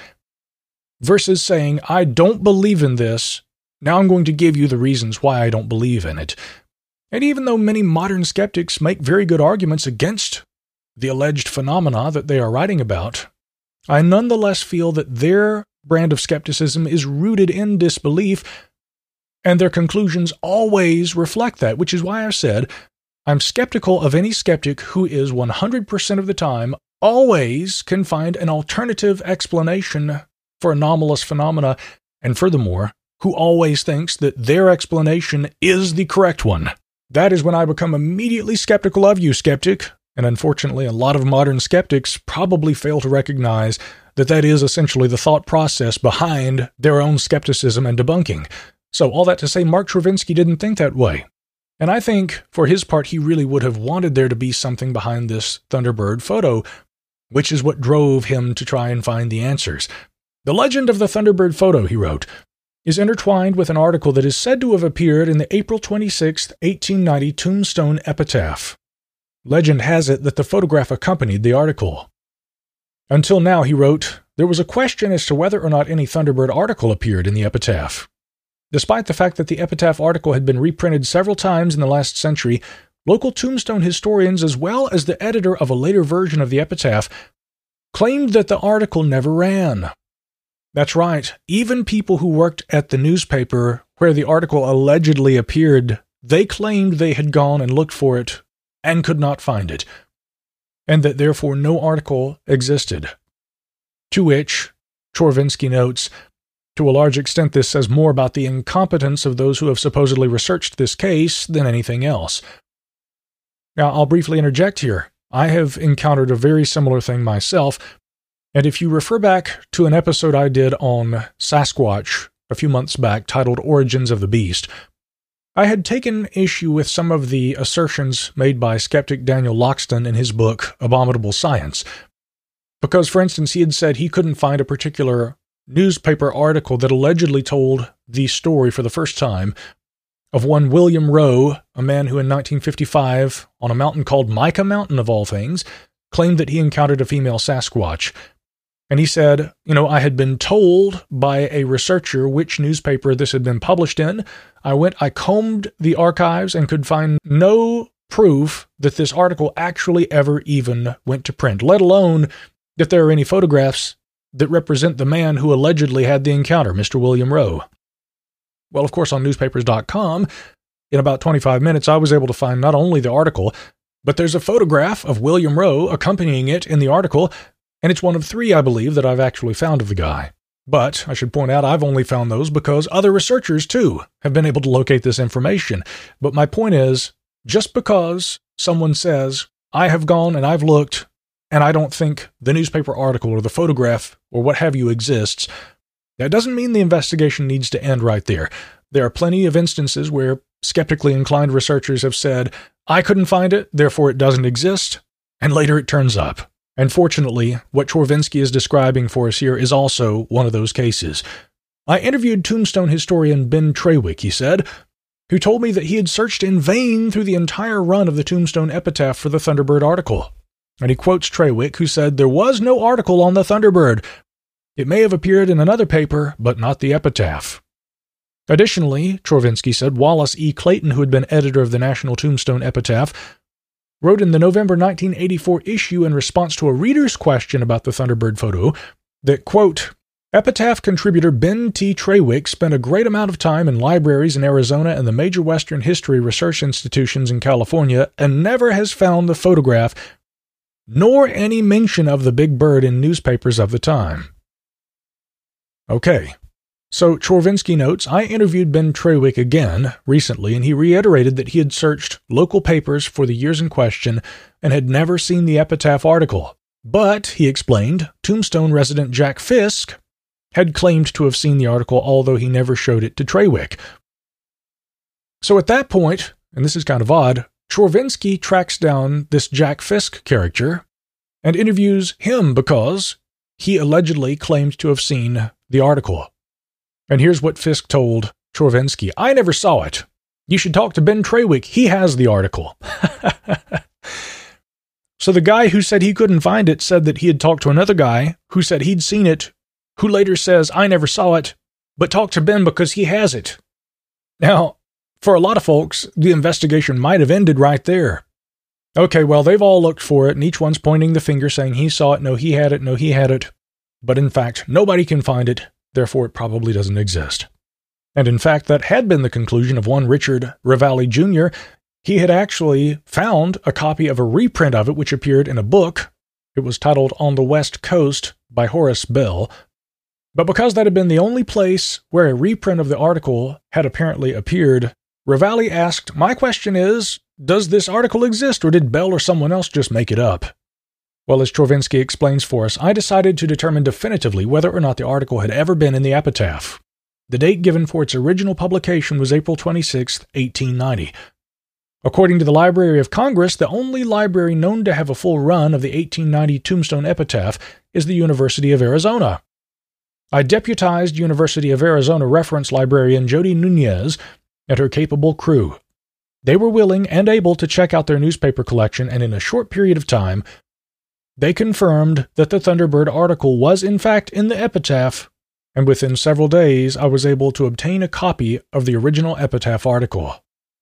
versus saying, I don't believe in this, now I'm going to give you the reasons why I don't believe in it. And even though many modern skeptics make very good arguments against the alleged phenomena that they are writing about, I nonetheless feel that their brand of skepticism is rooted in disbelief, and their conclusions always reflect that, which is why I've said I'm skeptical of any skeptic who is 100% of the time always can find an alternative explanation for anomalous phenomena, and furthermore, who always thinks that their explanation is the correct one. That is when I become immediately skeptical of you, skeptic, and unfortunately a lot of modern skeptics probably fail to recognize that that is essentially the thought process behind their own skepticism and debunking. So all that to say, Mark Chorvinsky didn't think that way. And I think, for his part, he really would have wanted there to be something behind this Thunderbird photo, which is what drove him to try and find the answers. The legend of the Thunderbird photo, he wrote, is intertwined with an article that is said to have appeared in the April 26, 1890 Tombstone Epitaph. Legend has it that the photograph accompanied the article. Until now, he wrote, there was a question as to whether or not any Thunderbird article appeared in the epitaph. Despite the fact that the epitaph article had been reprinted several times in the last century, local tombstone historians, as well as the editor of a later version of the epitaph, claimed that the article never ran. That's right, even people who worked at the newspaper where the article allegedly appeared, they claimed they had gone and looked for it and could not find it, and that therefore no article existed. To which, Chorvinsky notes, to a large extent this says more about the incompetence of those who have supposedly researched this case than anything else. Now, I'll briefly interject here. I have encountered a very similar thing myself. And if you refer back to an episode I did on Sasquatch a few months back titled Origins of the Beast, I had taken issue with some of the assertions made by skeptic Daniel Loxton in his book Abominable Science. Because, for instance, he had said he couldn't find a particular newspaper article that allegedly told the story for the first time of one William Rowe, a man who in 1955, on a mountain called Mica Mountain of all things, claimed that he encountered a female Sasquatch. And he said, I had been told by a researcher which newspaper this had been published in. I combed the archives and could find no proof that this article actually ever even went to print, let alone that there are any photographs that represent the man who allegedly had the encounter, Mr. William Rowe. Well, of course, on newspapers.com, in about 25 minutes, I was able to find not only the article, but there's a photograph of William Rowe accompanying it in the article, and it's one of 3, I believe, that I've actually found of the guy. But I should point out I've only found those because other researchers, too, have been able to locate this information. But my point is, just because someone says, I have gone and I've looked, and I don't think the newspaper article or the photograph or what have you exists, that doesn't mean the investigation needs to end right there. There are plenty of instances where skeptically inclined researchers have said, I couldn't find it, therefore it doesn't exist, and later it turns up. And fortunately, what Chorvinsky is describing for us here is also one of those cases. I interviewed Tombstone historian Ben Trawick, he said, who told me that he had searched in vain through the entire run of the Tombstone epitaph for the Thunderbird article. And he quotes Trawick, who said, there was no article on the Thunderbird. It may have appeared in another paper, but not the epitaph. Additionally, Chorvinsky said, Wallace E. Clayton, who had been editor of the National Tombstone Epitaph, wrote in the November 1984 issue in response to a reader's question about the Thunderbird photo that, quote, Epitaph contributor Ben T. Trawick spent a great amount of time in libraries in Arizona and the major Western history research institutions in California and never has found the photograph nor any mention of the big bird in newspapers of the time. Okay. So, Chorvinsky notes, I interviewed Ben Trawick again recently, and he reiterated that he had searched local papers for the years in question and had never seen the epitaph article. But, he explained, Tombstone resident Jack Fisk had claimed to have seen the article, although he never showed it to Trawick. So at that point, and this is kind of odd, Chorvinsky tracks down this Jack Fisk character and interviews him because he allegedly claimed to have seen the article. And here's what Fisk told Chorvinsky. I never saw it. You should talk to Ben Trawick. He has the article. So the guy who said he couldn't find it said that he had talked to another guy who said he'd seen it, who later says, I never saw it, but talk to Ben because he has it. Now, for a lot of folks, the investigation might have ended right there. Okay, well, they've all looked for it, and each one's pointing the finger saying he saw it, no, he had it, no, he had it. But in fact, nobody can find it. Therefore, it probably doesn't exist. And in fact, that had been the conclusion of one Richard Ravalli Jr. He had actually found a copy of a reprint of it, which appeared in a book. It was titled On the West Coast by Horace Bell. But because that had been the only place where a reprint of the article had apparently appeared, Ravalli asked, my question is, does this article exist, or did Bell or someone else just make it up? Well, as Chorvinsky explains for us, I decided to determine definitively whether or not the article had ever been in the epitaph. The date given for its original publication was April 26, 1890. According to the Library of Congress, the only library known to have a full run of the 1890 Tombstone Epitaph is the University of Arizona. I deputized University of Arizona reference librarian Jody Nunez and her capable crew. They were willing and able to check out their newspaper collection, and in a short period of time, they confirmed that the Thunderbird article was in fact in the epitaph, and within several days I was able to obtain a copy of the original epitaph article.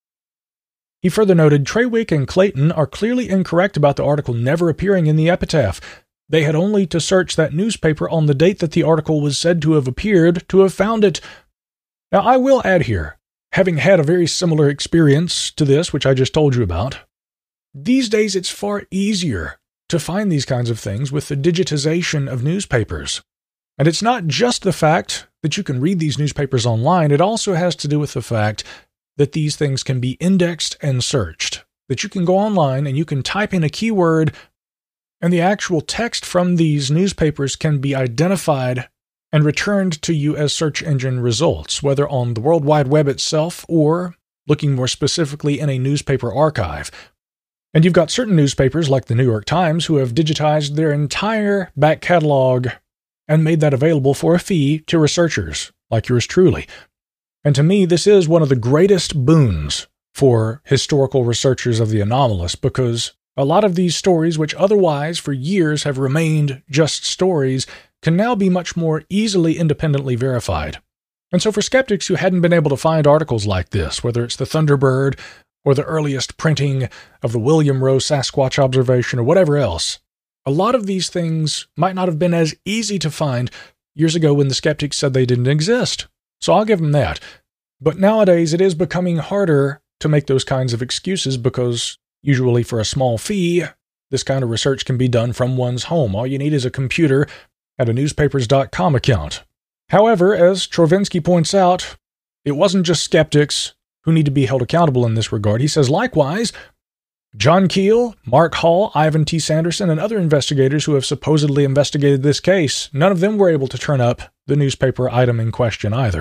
He further noted, Trawick and Clayton are clearly incorrect about the article never appearing in the epitaph. They had only to search that newspaper on the date that the article was said to have appeared to have found it. Now, I will add here, having had a very similar experience to this, which I just told you about, these days it's far easier to find these kinds of things with the digitization of newspapers. And it's not just the fact that you can read these newspapers online, it also has to do with the fact that these things can be indexed and searched. That you can go online and you can type in a keyword And the actual text from these newspapers can be identified and returned to you as search engine results, whether on the World Wide Web itself or looking more specifically in a newspaper archive. And you've got certain newspapers like the New York Times who have digitized their entire back catalog and made that available for a fee to researchers like yours truly. And to me, this is one of the greatest boons for historical researchers of the anomalous, because a lot of these stories, which otherwise for years have remained just stories, can now be much more easily independently verified. And so for skeptics who hadn't been able to find articles like this, whether it's the Thunderbird or the earliest printing of the William Rowe Sasquatch observation or whatever else, a lot of these things might not have been as easy to find years ago when the skeptics said they didn't exist. So I'll give them that. But nowadays it is becoming harder to make those kinds of excuses because usually for a small fee, this kind of research can be done from one's home. All you need is a computer and a newspapers.com account. However, as Chorvinsky points out, it wasn't just skeptics who need to be held accountable in this regard. He says, likewise, John Keel, Mark Hall, Ivan T. Sanderson, and other investigators who have supposedly investigated this case, none of them were able to turn up the newspaper item in question either.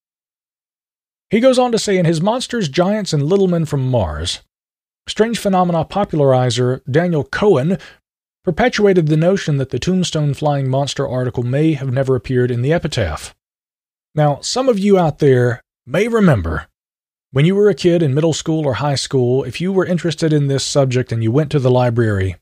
He goes on to say in his Monsters, Giants, and Little Men from Mars, strange phenomena popularizer Daniel Cohen perpetuated the notion that the Tombstone Flying Monster article may have never appeared in the epitaph. Now, some of you out there may remember when you were a kid in middle school or high school, if you were interested in this subject and you went to the library,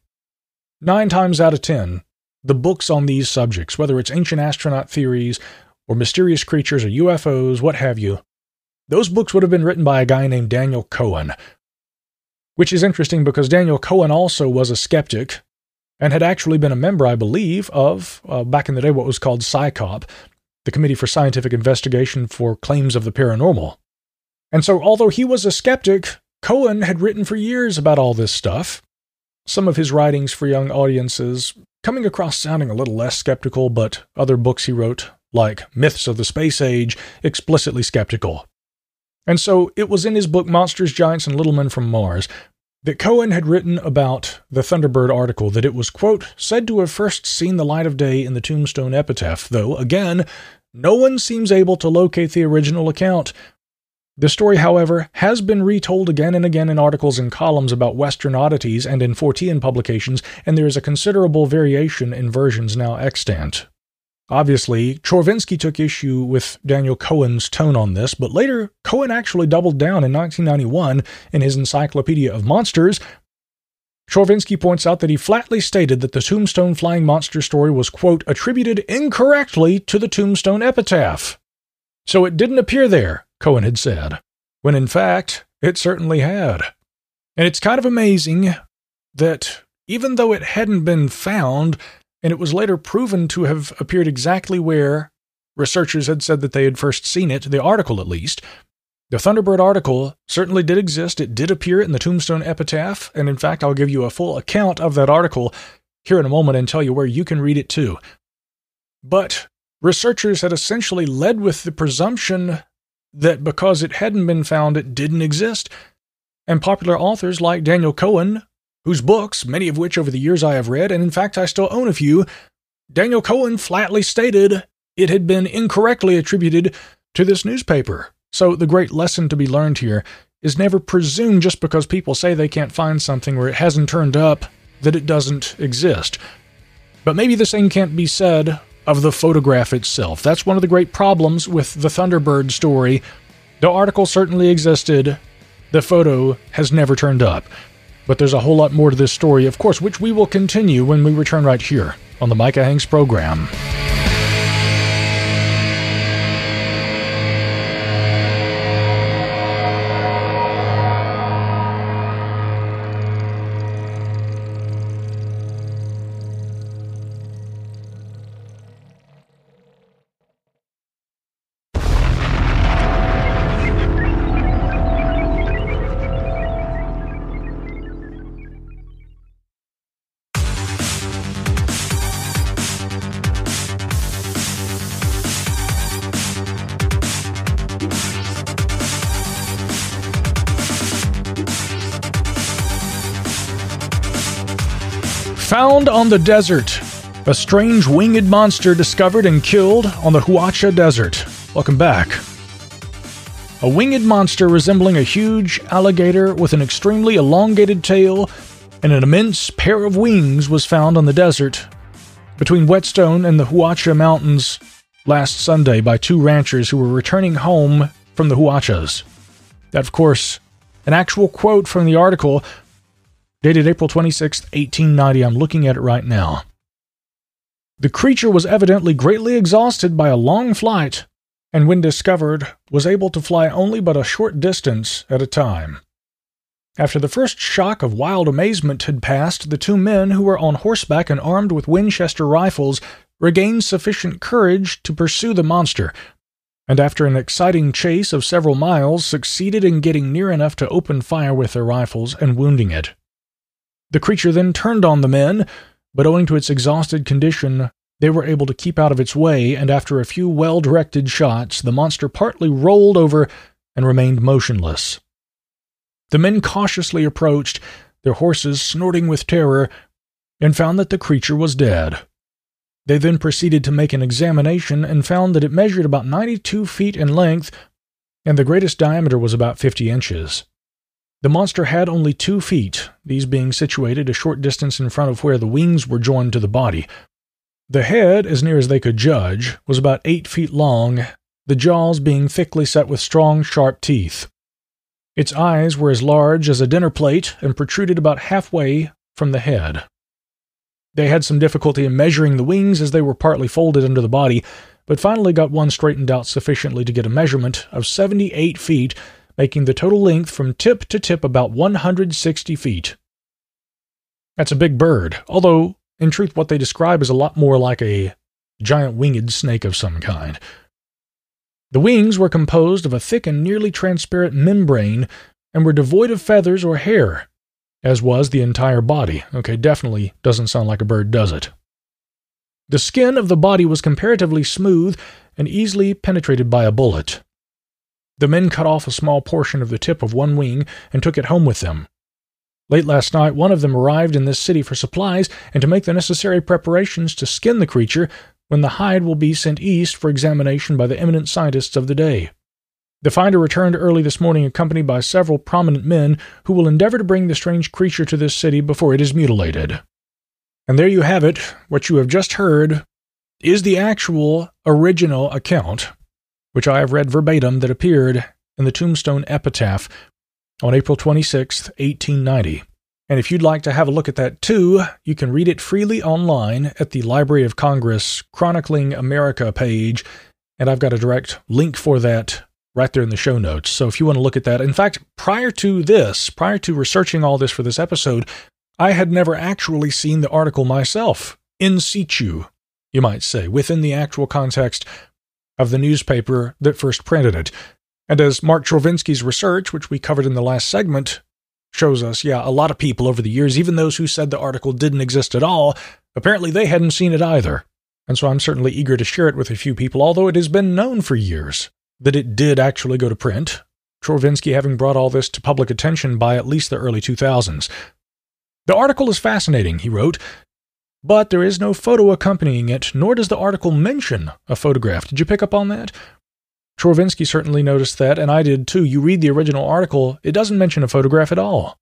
9 times out of 10, the books on these subjects, whether it's ancient astronaut theories or mysterious creatures or UFOs, what have you, those books would have been written by a guy named Daniel Cohen, which is interesting because Daniel Cohen also was a skeptic and had actually been a member, I believe, of, back in the day, what was called CSICOP, the Committee for Scientific Investigation for Claims of the Paranormal. And so, although he was a skeptic, Cohen had written for years about all this stuff. Some of his writings for young audiences coming across sounding a little less skeptical, but other books he wrote, like Myths of the Space Age, explicitly skeptical. And so, it was in his book Monsters, Giants, and Little Men from Mars that Cohen had written about the Thunderbird article, that it was, quote, said to have first seen the light of day in the Tombstone epitaph, though, again, no one seems able to locate the original account. The story, however, has been retold again and again in articles and columns about Western oddities and in Fortean publications, and there is a considerable variation in versions now extant. Obviously, Chorvinsky took issue with Daniel Cohen's tone on this, but later, Cohen actually doubled down in 1991 in his Encyclopedia of Monsters. Chorvinsky points out that he flatly stated that the Tombstone Flying Monster story was, quote, attributed incorrectly to the Tombstone epitaph. So it didn't appear there, Cohen had said, when in fact, it certainly had. And it's kind of amazing that even though it hadn't been found, and it was later proven to have appeared exactly where researchers had said that they had first seen it, the article at least, the Thunderbird article certainly did exist. It did appear in the Tombstone epitaph, and in fact, I'll give you a full account of that article here in a moment and tell you where you can read it too. But researchers had essentially led with the presumption that because it hadn't been found, it didn't exist, and popular authors like Daniel Cohen, whose books, many of which over the years I have read, and in fact I still own a few, Daniel Cohen flatly stated it had been incorrectly attributed to this newspaper. So the great lesson to be learned here is never presume just because people say they can't find something or it hasn't turned up that it doesn't exist. But maybe the same can't be said of the photograph itself. That's one of the great problems with the Thunderbird story. The article certainly existed. The photo has never turned up. But there's a whole lot more to this story, of course, which we will continue when we return right here on the Micah Hanks program. Found on the desert. A strange winged monster discovered and killed on the Huacha Desert. Welcome back. A winged monster resembling a huge alligator with an extremely elongated tail and an immense pair of wings was found on the desert between Whetstone and the Huacha Mountains last Sunday by two ranchers who were returning home from the Huachas. That, of course, an actual quote from the article dated April 26, 1890. I'm looking at it right now. The creature was evidently greatly exhausted by a long flight, and when discovered, was able to fly only but a short distance at a time. After the first shock of wild amazement had passed, the two men who were on horseback and armed with Winchester rifles regained sufficient courage to pursue the monster, and after an exciting chase of several miles, succeeded in getting near enough to open fire with their rifles and wounding it. The creature then turned on the men, but owing to its exhausted condition, they were able to keep out of its way, and after a few well-directed shots, the monster partly rolled over and remained motionless. The men cautiously approached, their horses snorting with terror, and found that the creature was dead. They then proceeded to make an examination and found that it measured about 92 feet in length, and the greatest diameter was about 50 inches. The monster had only 2 feet, these being situated a short distance in front of where the wings were joined to the body. The head, as near as they could judge, was about 8 feet long, the jaws being thickly set with strong, sharp teeth. Its eyes were as large as a dinner plate and protruded about halfway from the head. They had some difficulty in measuring the wings as they were partly folded under the body, but finally got one straightened out sufficiently to get a measurement of 78 feet, making the total length from tip to tip about 160 feet. That's a big bird, although, in truth, what they describe is a lot more like a giant winged snake of some kind. The wings were composed of a thick and nearly transparent membrane and were devoid of feathers or hair, as was the entire body. Okay, definitely doesn't sound like a bird, does it? The skin of the body was comparatively smooth and easily penetrated by a bullet. The men cut off a small portion of the tip of one wing and took it home with them. Late last night, one of them arrived in this city for supplies and to make the necessary preparations to skin the creature, when the hide will be sent east for examination by the eminent scientists of the day. The finder returned early this morning accompanied by several prominent men who will endeavor to bring the strange creature to this city before it is mutilated. And there you have it. What you have just heard is the actual original account, which I have read verbatim, that appeared in the tombstone epitaph on April 26, 1890. And if you'd like to have a look at that too, you can read it freely online at the Library of Congress Chronicling America page, and I've got a direct link for that right there in the show notes. So if you want to look at that, in fact, prior to researching all this for this episode, I had never actually seen the article myself, in situ, you might say, within the actual context of the newspaper that first printed it. And as Mark Chorvinsky's research, which we covered in the last segment, shows us, a lot of people over the years, even those who said the article didn't exist at all, apparently they hadn't seen it either. And so I'm certainly eager to share it with a few people, although it has been known for years that it did actually go to print, Chorvinsky having brought all this to public attention by at least the early 2000s. The article is fascinating, he wrote, but there is no photo accompanying it, nor does the article mention a photograph. Did you pick up on that? Chorvinsky certainly noticed that, and I did too. You read the original article, it doesn't mention a photograph at all.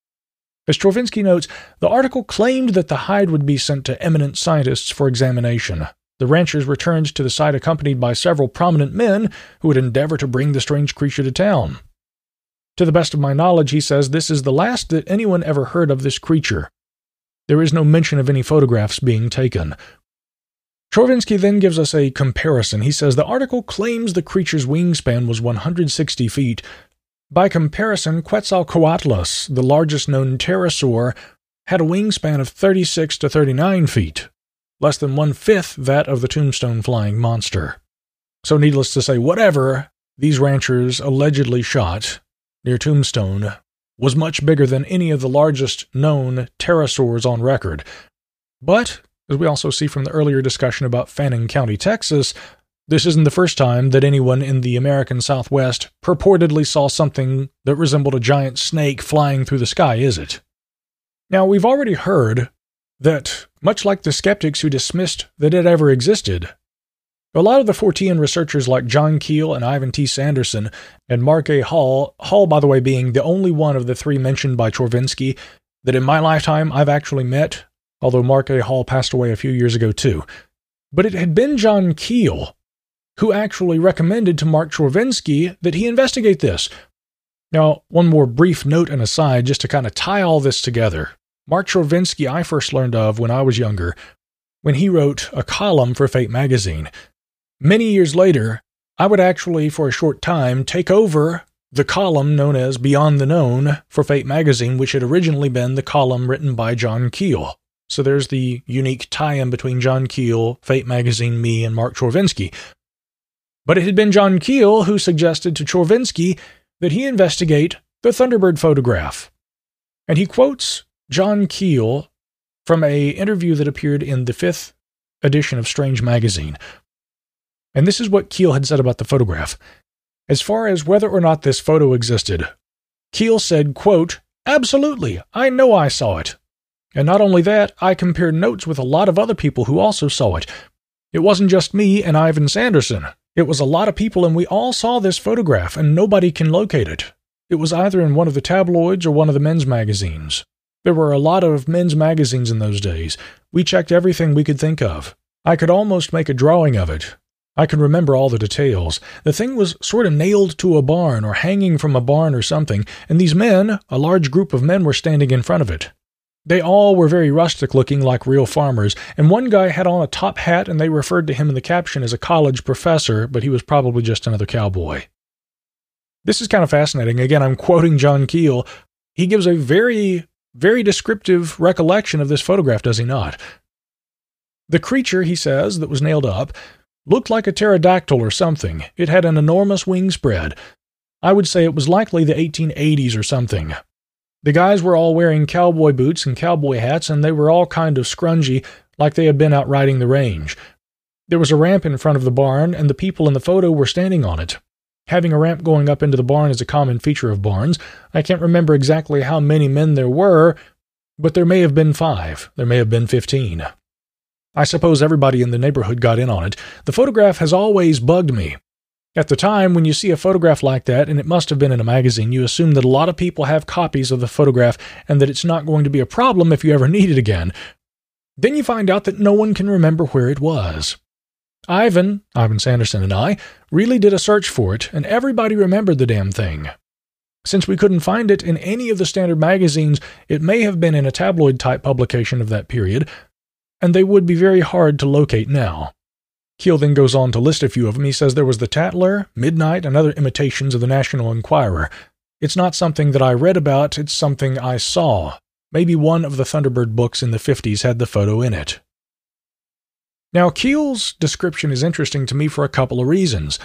As Chorvinsky notes, the article claimed that the hide would be sent to eminent scientists for examination. The ranchers returned to the site accompanied by several prominent men who would endeavor to bring the strange creature to town. To the best of my knowledge, he says, this is the last that anyone ever heard of this creature. There is no mention of any photographs being taken. Chorvinsky then gives us a comparison. He says the article claims the creature's wingspan was 160 feet. By comparison, Quetzalcoatlus, the largest known pterosaur, had a wingspan of 36 to 39 feet, less than 1/5 that of the tombstone flying monster. So needless to say, whatever these ranchers allegedly shot near Tombstone was much bigger than any of the largest known pterosaurs on record. But, as we also see from the earlier discussion about Fannin County, Texas, this isn't the first time that anyone in the American Southwest purportedly saw something that resembled a giant snake flying through the sky, is it? Now, we've already heard that, much like the skeptics who dismissed that it ever existed, a lot of the Fortean researchers like John Keel and Ivan T. Sanderson and Mark A. Hall, by the way being the only one of the three mentioned by Chorvinsky that in my lifetime I've actually met, although Mark A. Hall passed away a few years ago too. But it had been John Keel who actually recommended to Mark Chorvinsky that he investigate this. Now, one more brief note and aside just to kind of tie all this together. Mark Chorvinsky I first learned of when I was younger, when he wrote a column for Fate magazine. Many years later, I would actually, for a short time, take over the column known as Beyond the Known for Fate magazine, which had originally been the column written by John Keel. So there's the unique tie-in between John Keel, Fate magazine, me, and Mark Chorvinsky. But it had been John Keel who suggested to Chorvinsky that he investigate the Thunderbird photograph. And he quotes John Keel from an interview that appeared in the 5th edition of Strange magazine. And this is what Keel had said about the photograph. As far as whether or not this photo existed, Keel said, quote, "Absolutely, I know I saw it. And not only that, I compared notes with a lot of other people who also saw it. It wasn't just me and Ivan Sanderson. It was a lot of people, and we all saw this photograph, and nobody can locate it. It was either in one of the tabloids or one of the men's magazines. There were a lot of men's magazines in those days. We checked everything we could think of. I could almost make a drawing of it. I can remember all the details. The thing was sort of nailed to a barn or hanging from a barn or something, and these men, a large group of men, were standing in front of it. They all were very rustic-looking like real farmers, and one guy had on a top hat, and they referred to him in the caption as a college professor, but he was probably just another cowboy." This is kind of fascinating. Again, I'm quoting John Keel. He gives a very, very descriptive recollection of this photograph, does he not? The creature, he says, that was nailed up, looked like a pterodactyl or something. It had an enormous wingspread. I would say it was likely the 1880s or something. The guys were all wearing cowboy boots and cowboy hats, and they were all kind of scrungy, like they had been out riding the range. There was a ramp in front of the barn, and the people in the photo were standing on it. Having a ramp going up into the barn is a common feature of barns. I can't remember exactly how many men there were, but there may have been 5. There may have been 15. I suppose everybody in the neighborhood got in on it. The photograph has always bugged me. At the time, when you see a photograph like that, and it must have been in a magazine, you assume that a lot of people have copies of the photograph and that it's not going to be a problem if you ever need it again. Then you find out that no one can remember where it was. Ivan Sanderson and I, really did a search for it, and everybody remembered the damn thing. Since we couldn't find it in any of the standard magazines, it may have been in a tabloid-type publication of that period, and they would be very hard to locate now. Keel then goes on to list a few of them. He says there was the Tatler, Midnight, and other imitations of the National Enquirer. It's not something that I read about, it's something I saw. Maybe one of the Thunderbird books in the 50s had the photo in it. Now, Keel's description is interesting to me for a couple of reasons.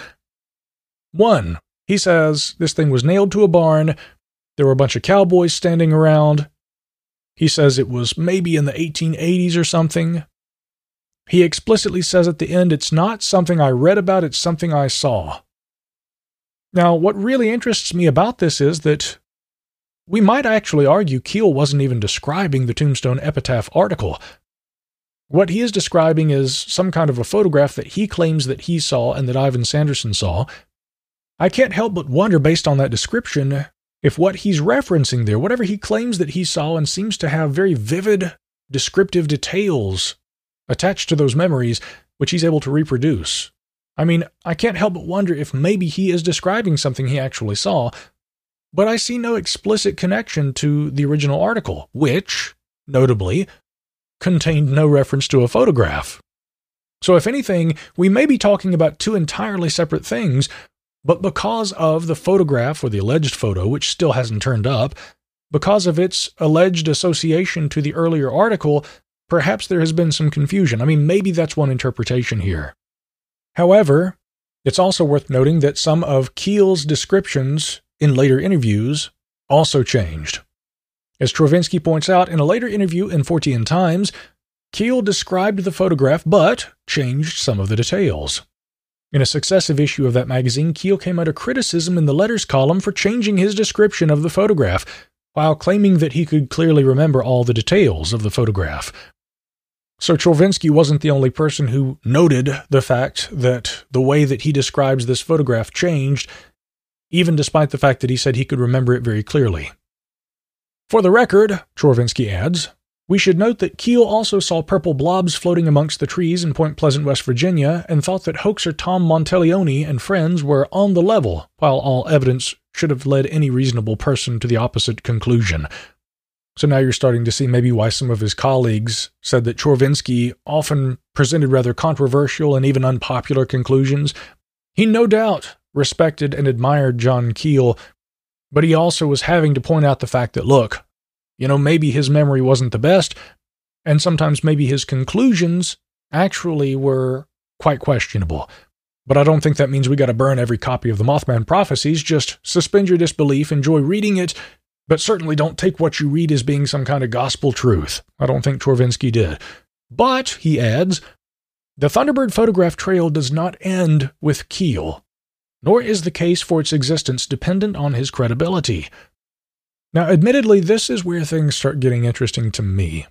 One, he says this thing was nailed to a barn, there were a bunch of cowboys standing around. He says it was maybe in the 1880s or something. He explicitly says at the end, it's not something I read about, it's something I saw. Now, what really interests me about this is that we might actually argue Keel wasn't even describing the Tombstone Epitaph article. What he is describing is some kind of a photograph that he claims that he saw and that Ivan Sanderson saw. I can't help but wonder, based on that description, if what he's referencing there, whatever he claims that he saw and seems to have very vivid, descriptive details attached to those memories, which he's able to reproduce. I mean, I can't help but wonder if maybe he is describing something he actually saw, but I see no explicit connection to the original article, which, notably, contained no reference to a photograph. So if anything, we may be talking about two entirely separate things, but because of the photograph, or the alleged photo, which still hasn't turned up, because of its alleged association to the earlier article, perhaps there has been some confusion. I mean, maybe that's one interpretation here. However, it's also worth noting that some of Keel's descriptions in later interviews also changed. As Chorvinsky points out, in a later interview in Fortean Times, Keel described the photograph but changed some of the details. In a successive issue of that magazine, Keel came under criticism in the letters column for changing his description of the photograph, while claiming that he could clearly remember all the details of the photograph. So Chorvinsky wasn't the only person who noted the fact that the way that he describes this photograph changed, even despite the fact that he said he could remember it very clearly. For the record, Chorvinsky adds, we should note that Keel also saw purple blobs floating amongst the trees in Point Pleasant, West Virginia, and thought that hoaxer Tom Monteleone and friends were on the level, while all evidence should have led any reasonable person to the opposite conclusion. So now you're starting to see maybe why some of his colleagues said that Chorvinsky often presented rather controversial and even unpopular conclusions. He no doubt respected and admired John Keel, but he also was having to point out the fact that, look, maybe his memory wasn't the best, and sometimes maybe his conclusions actually were quite questionable. But I don't think that means we got to burn every copy of the Mothman Prophecies. Just suspend your disbelief, enjoy reading it, but certainly don't take what you read as being some kind of gospel truth. I don't think Chorvinsky did. But, he adds, the Thunderbird photograph trail does not end with Keel, nor is the case for its existence dependent on his credibility. Now, admittedly, this is where things start getting interesting to me.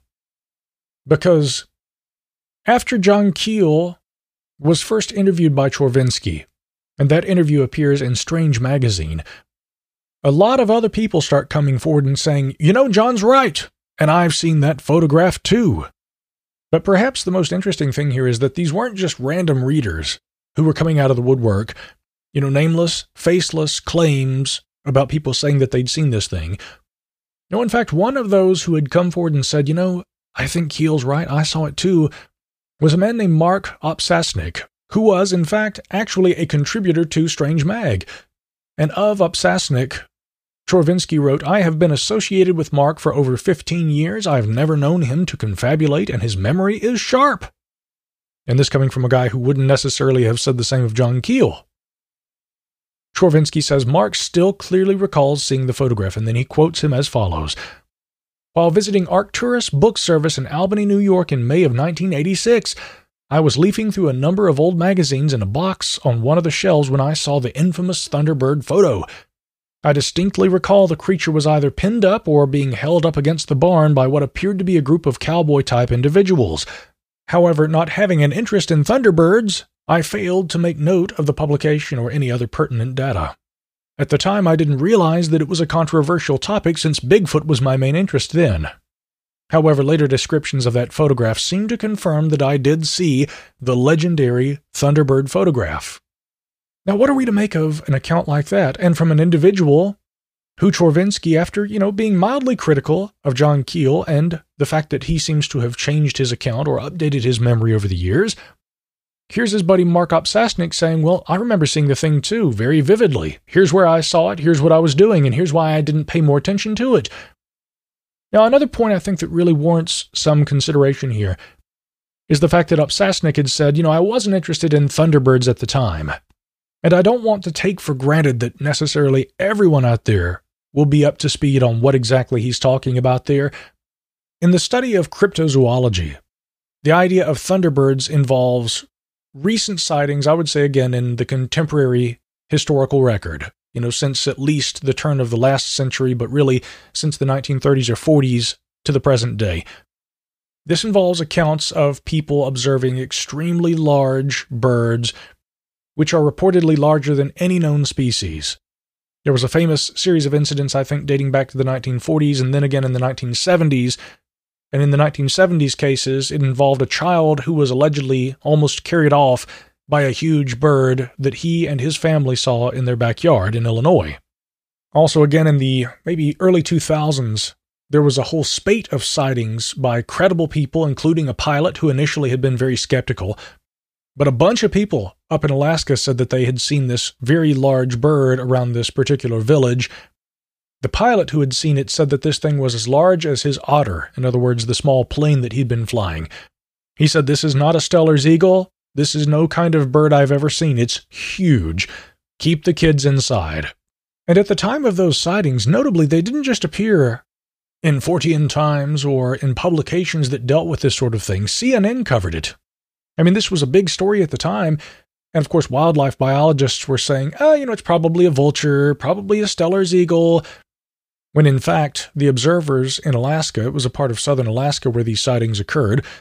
Because after John Keel was first interviewed by Chorvinsky, and that interview appears in Strange Magazine, a lot of other people start coming forward and saying, John's right, and I've seen that photograph too. But perhaps the most interesting thing here is that these weren't just random readers who were coming out of the woodwork, nameless, faceless claims about people saying that they'd seen this thing. No, in fact, one of those who had come forward and said, I think Keel's right, I saw it too, was a man named Mark Opsasnik, who was, in fact, actually a contributor to Strange Mag. And of Opsasnik, Chorvinsky wrote, I have been associated with Mark for over 15 years. I have never known him to confabulate, and his memory is sharp. And this coming from a guy who wouldn't necessarily have said the same of John Keel. Chorvinsky says Mark still clearly recalls seeing the photograph, and then he quotes him as follows. While visiting Arcturus Book Service in Albany, New York in May of 1986, I was leafing through a number of old magazines in a box on one of the shelves when I saw the infamous Thunderbird photo. I distinctly recall the creature was either pinned up or being held up against the barn by what appeared to be a group of cowboy-type individuals. However, not having an interest in Thunderbirds, I failed to make note of the publication or any other pertinent data. At the time, I didn't realize that it was a controversial topic since Bigfoot was my main interest then. However, later descriptions of that photograph seem to confirm that I did see the legendary Thunderbird photograph. Now, what are we to make of an account like that, and from an individual who Chorvinsky, after, being mildly critical of John Keel and the fact that he seems to have changed his account or updated his memory over the years, here's his buddy Mark Opsasnik saying, well, I remember seeing the thing too, very vividly. Here's where I saw it, here's what I was doing, and here's why I didn't pay more attention to it. Now, another point I think that really warrants some consideration here is the fact that Opsasnik had said, I wasn't interested in Thunderbirds at the time. And I don't want to take for granted that necessarily everyone out there will be up to speed on what exactly he's talking about there. In the study of cryptozoology, the idea of Thunderbirds involves recent sightings, I would say again, in the contemporary historical record, since at least the turn of the last century, but really since the 1930s or 40s to the present day. This involves accounts of people observing extremely large birds, which are reportedly larger than any known species. There was a famous series of incidents, I think, dating back to the 1940s and then again in the 1970s. And in the 1970s cases, it involved a child who was allegedly almost carried off by a huge bird that he and his family saw in their backyard in Illinois. Also, again, in the maybe early 2000s, there was a whole spate of sightings by credible people, including a pilot who initially had been very skeptical. But a bunch of people up in Alaska said that they had seen this very large bird around this particular village. The pilot who had seen it said that this thing was as large as his otter, in other words, the small plane that he'd been flying. He said, this is not a Steller's eagle. This is no kind of bird I've ever seen. It's huge. Keep the kids inside. And at the time of those sightings, notably, they didn't just appear in Fortean Times or in publications that dealt with this sort of thing. CNN covered it. I mean, this was a big story at the time. And of course, wildlife biologists were saying, it's probably a vulture, probably a Steller's eagle. When in fact, the observers in Alaska, it was a part of southern Alaska where these sightings occurred,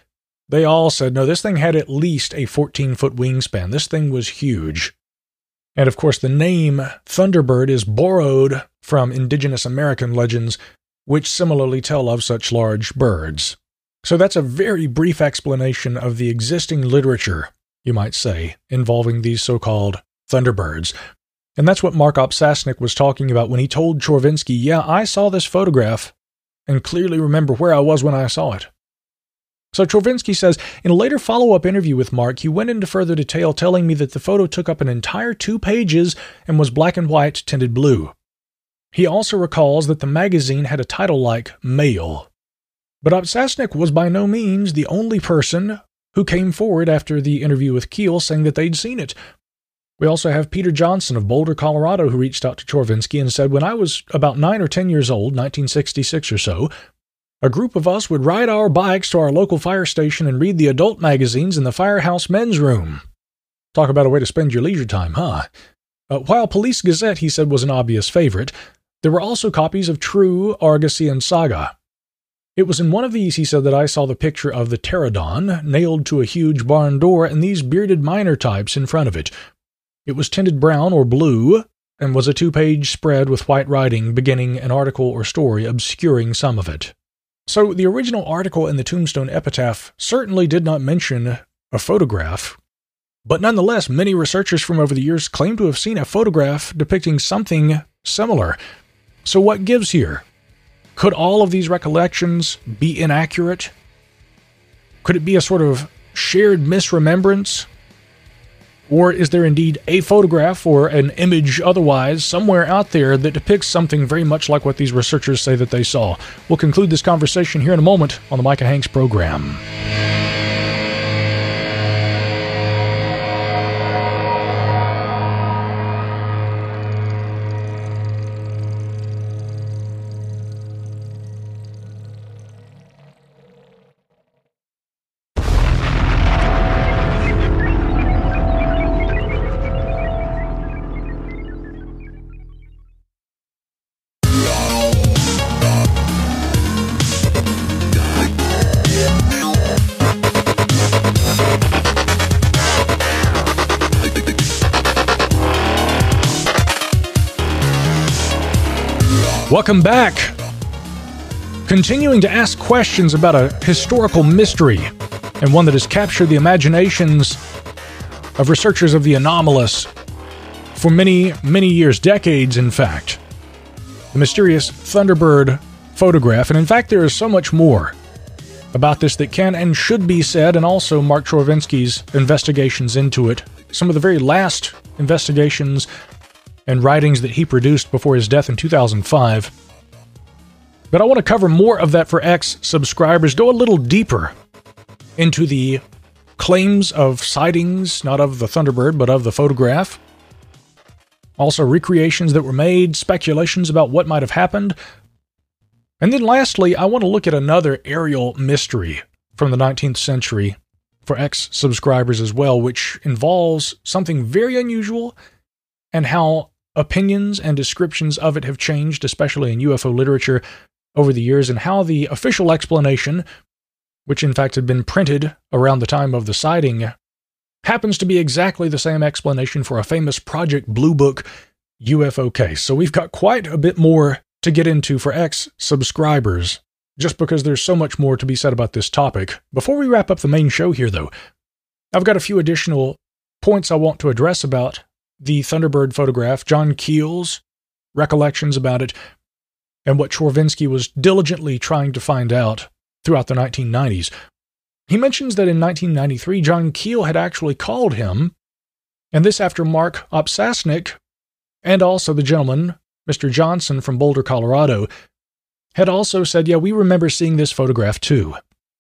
they all said, no, this thing had at least a 14-foot wingspan. This thing was huge. And of course, the name Thunderbird is borrowed from indigenous American legends, which similarly tell of such large birds. So that's a very brief explanation of the existing literature, you might say, involving these so-called Thunderbirds. And that's what Mark Opsasnick was talking about when he told Chorvinsky, yeah, I saw this photograph and clearly remember where I was when I saw it. So Chorvinsky says, in a later follow-up interview with Mark, he went into further detail telling me that the photo took up an entire 2 pages and was black and white tinted blue. He also recalls that the magazine had a title like Mail. But Opsasnick was by no means the only person who came forward after the interview with Keel saying that they'd seen it. We also have Peter Johnson of Boulder, Colorado, who reached out to Chorvinsky and said, when I was about 9 or 10 years old, 1966 or so, a group of us would ride our bikes to our local fire station and read the adult magazines in the firehouse men's room. Talk about a way to spend your leisure time, huh? While Police Gazette, he said, was an obvious favorite, there were also copies of True, Argosy, and Saga. It was in one of these, he said, that I saw the picture of the pterodon nailed to a huge barn door and these bearded miner types in front of it. It was tinted brown or blue and was a 2-page spread with white writing beginning an article or story obscuring some of it. So the original article in the Tombstone Epitaph certainly did not mention a photograph, but nonetheless, many researchers from over the years claim to have seen a photograph depicting something similar. So what gives here? Could all of these recollections be inaccurate? Could it be a sort of shared misremembrance? Or is there indeed a photograph or an image otherwise somewhere out there that depicts something very much like what these researchers say that they saw? We'll conclude this conversation here in a moment on the Micah Hanks program. Welcome back. Continuing to ask questions about a historical mystery, and one that has captured the imaginations of researchers of the anomalous for many, many years, decades in fact. The mysterious Thunderbird photograph, and in fact there is so much more about this that can and should be said, and also Mark Chorvinsky's investigations into it. Some of the very last investigations and writings that he produced before his death in 2005. But I want to cover more of that for X subscribers, go a little deeper into the claims of sightings, not of the Thunderbird, but of the photograph. Also recreations that were made, speculations about what might have happened. And then lastly, I want to look at another aerial mystery from the 19th century for X subscribers as well, which involves something very unusual and how opinions and descriptions of it have changed, especially in UFO literature over the years, and how the official explanation, which in fact had been printed around the time of the sighting, happens to be exactly the same explanation for a famous Project Blue Book UFO case. So we've got quite a bit more to get into for X subscribers, just because there's so much more to be said about this topic. Before we wrap up the main show here, though, I've got a few additional points I want to address about the Thunderbird photograph, John Keel's recollections about it, and what Chorvinsky was diligently trying to find out throughout the 1990s. He mentions that in 1993, John Keel had actually called him, and this after Mark Opsasnick, and also the gentleman, Mr. Johnson from Boulder, Colorado, had also said, yeah, we remember seeing this photograph too.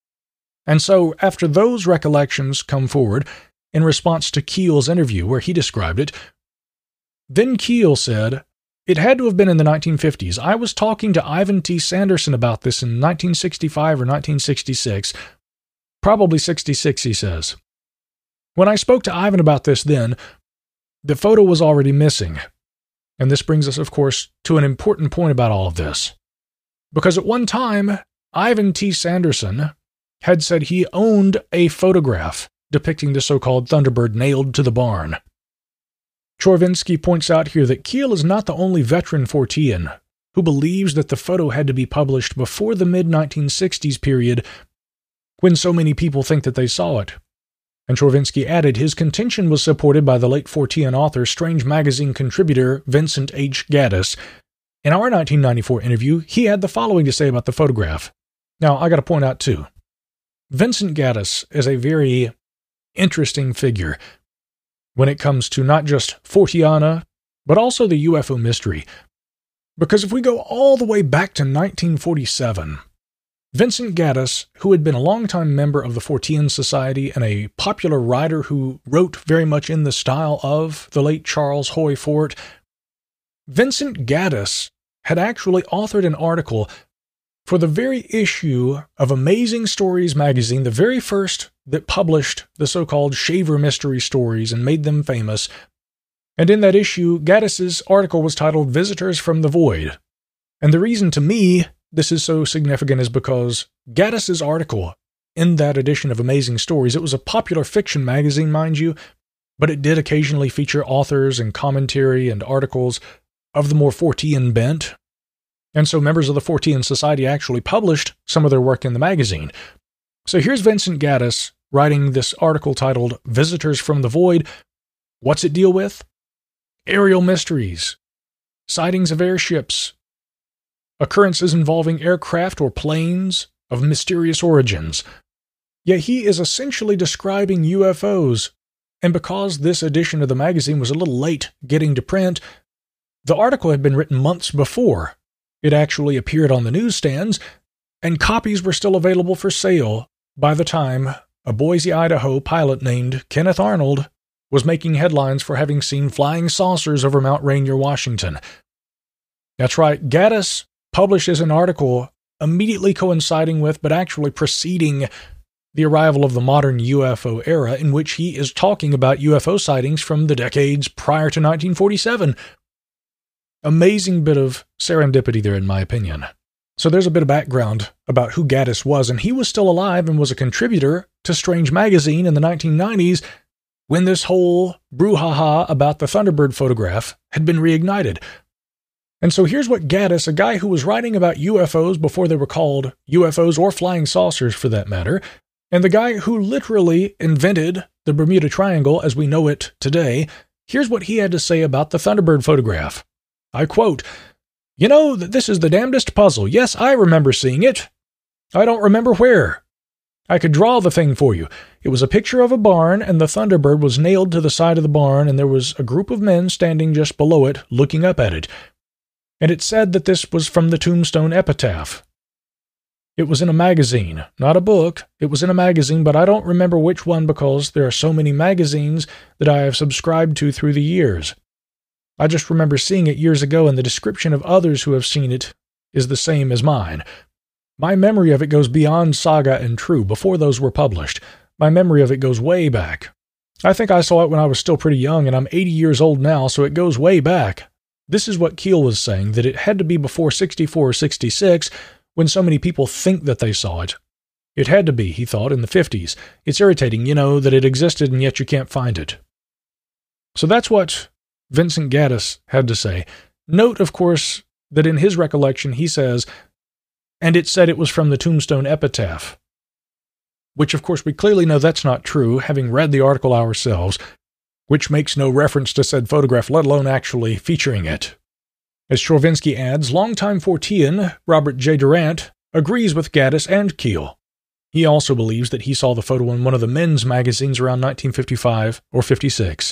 And so, after those recollections come forward, in response to Keel's interview where he described it, then Keel said, it had to have been in the 1950s. I was talking to Ivan T. Sanderson about this in 1965 or 1966, probably 66, he says. When I spoke to Ivan about this then, the photo was already missing. And this brings us, of course, to an important point about all of this. Because at one time, Ivan T. Sanderson had said he owned a photograph depicting the so-called Thunderbird nailed to the barn. Chorvinsky points out here that Keel is not the only veteran Fortean who believes that the photo had to be published before the mid-1960s period when so many people think that they saw it. And Chorvinsky added his contention was supported by the late Fortean author, Strange Magazine contributor Vincent H. Gaddis. In our 1994 interview, he had the following to say about the photograph. Now, I got to point out, too, Vincent Gaddis is a very interesting figure when it comes to not just Forteana, but also the UFO mystery. Because if we go all the way back to 1947, Vincent Gaddis, who had been a longtime member of the Fortean Society and a popular writer who wrote very much in the style of the late Charles Hoy Fort, Vincent Gaddis had actually authored an article for the very issue of Amazing Stories magazine, the very first that published the so-called Shaver mystery stories and made them famous. And in that issue, Gaddis's article was titled Visitors from the Void. And the reason to me this is so significant is because Gaddis's article in that edition of Amazing Stories, it was a popular fiction magazine, mind you, but it did occasionally feature authors and commentary and articles of the more Fortean bent. And so members of the Fortean Society actually published some of their work in the magazine. So here's Vincent Gaddis writing this article titled Visitors from the Void. What's it deal with? Aerial mysteries, sightings of airships, occurrences involving aircraft or planes of mysterious origins. Yet he is essentially describing UFOs, and because this edition of the magazine was a little late getting to print, the article had been written months before it actually appeared on the newsstands, and copies were still available for sale by the time a Boise, Idaho pilot named Kenneth Arnold was making headlines for having seen flying saucers over Mount Rainier, Washington. That's right, Gaddis publishes an article immediately coinciding with, but actually preceding, the arrival of the modern UFO era, in which he is talking about UFO sightings from the decades prior to 1947. Amazing bit of serendipity there, in my opinion. So there's a bit of background about who Gaddis was, and he was still alive and was a contributor to Strange Magazine in the 1990s when this whole brouhaha about the Thunderbird photograph had been reignited. And so here's what Gaddis, a guy who was writing about UFOs before they were called UFOs or flying saucers for that matter, and the guy who literally invented the Bermuda Triangle as we know it today, here's what he had to say about the Thunderbird photograph. I quote, "You know that this is the damnedest puzzle. Yes, I remember seeing it. I don't remember where. I could draw the thing for you. It was a picture of a barn, and the Thunderbird was nailed to the side of the barn, and there was a group of men standing just below it, looking up at it. And it said that this was from the Tombstone Epitaph. It was in a magazine, not a book. It was in a magazine, but I don't remember which one because there are so many magazines that I have subscribed to through the years. I just remember seeing it years ago, and the description of others who have seen it is the same as mine. My memory of it goes beyond Saga and True, before those were published. My memory of it goes way back. I think I saw it when I was still pretty young, and I'm 80 years old now, so it goes way back." This is what Keel was saying, that it had to be before 64 or 66, when so many people think that they saw it. It had to be, he thought, in the 50s. It's irritating, that it existed and yet you can't find it. So that's what Vincent Gaddis had to say. Note, of course, that in his recollection he says, and it said it was from the Tombstone Epitaph, which of course we clearly know that's not true, having read the article ourselves, which makes no reference to said photograph, let alone actually featuring it. As Chorvinsky adds, longtime Fortean Robert J. Durant agrees with Gaddis and Keel. He also believes that he saw the photo in one of the men's magazines around 1955 or 56.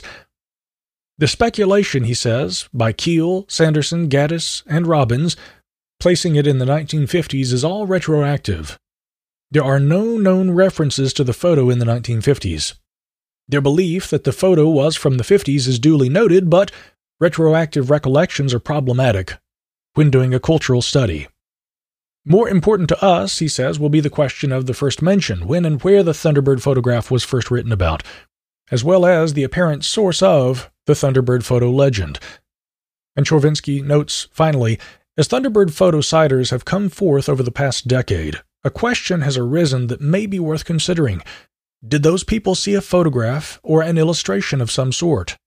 The speculation, he says, by Keel, Sanderson, Gaddis, and Robbins, placing it in the 1950s is all retroactive. There are no known references to the photo in the 1950s. Their belief that the photo was from the 50s is duly noted, but retroactive recollections are problematic when doing a cultural study. More important to us, he says, will be the question of the first mention, when and where the Thunderbird photograph was first written about, as well as the apparent source of the Thunderbird photo legend. And Chorvinsky notes, finally, as Thunderbird photo sighters have come forth over the past decade, a question has arisen that may be worth considering. Did those people see a photograph or an illustration of some sort?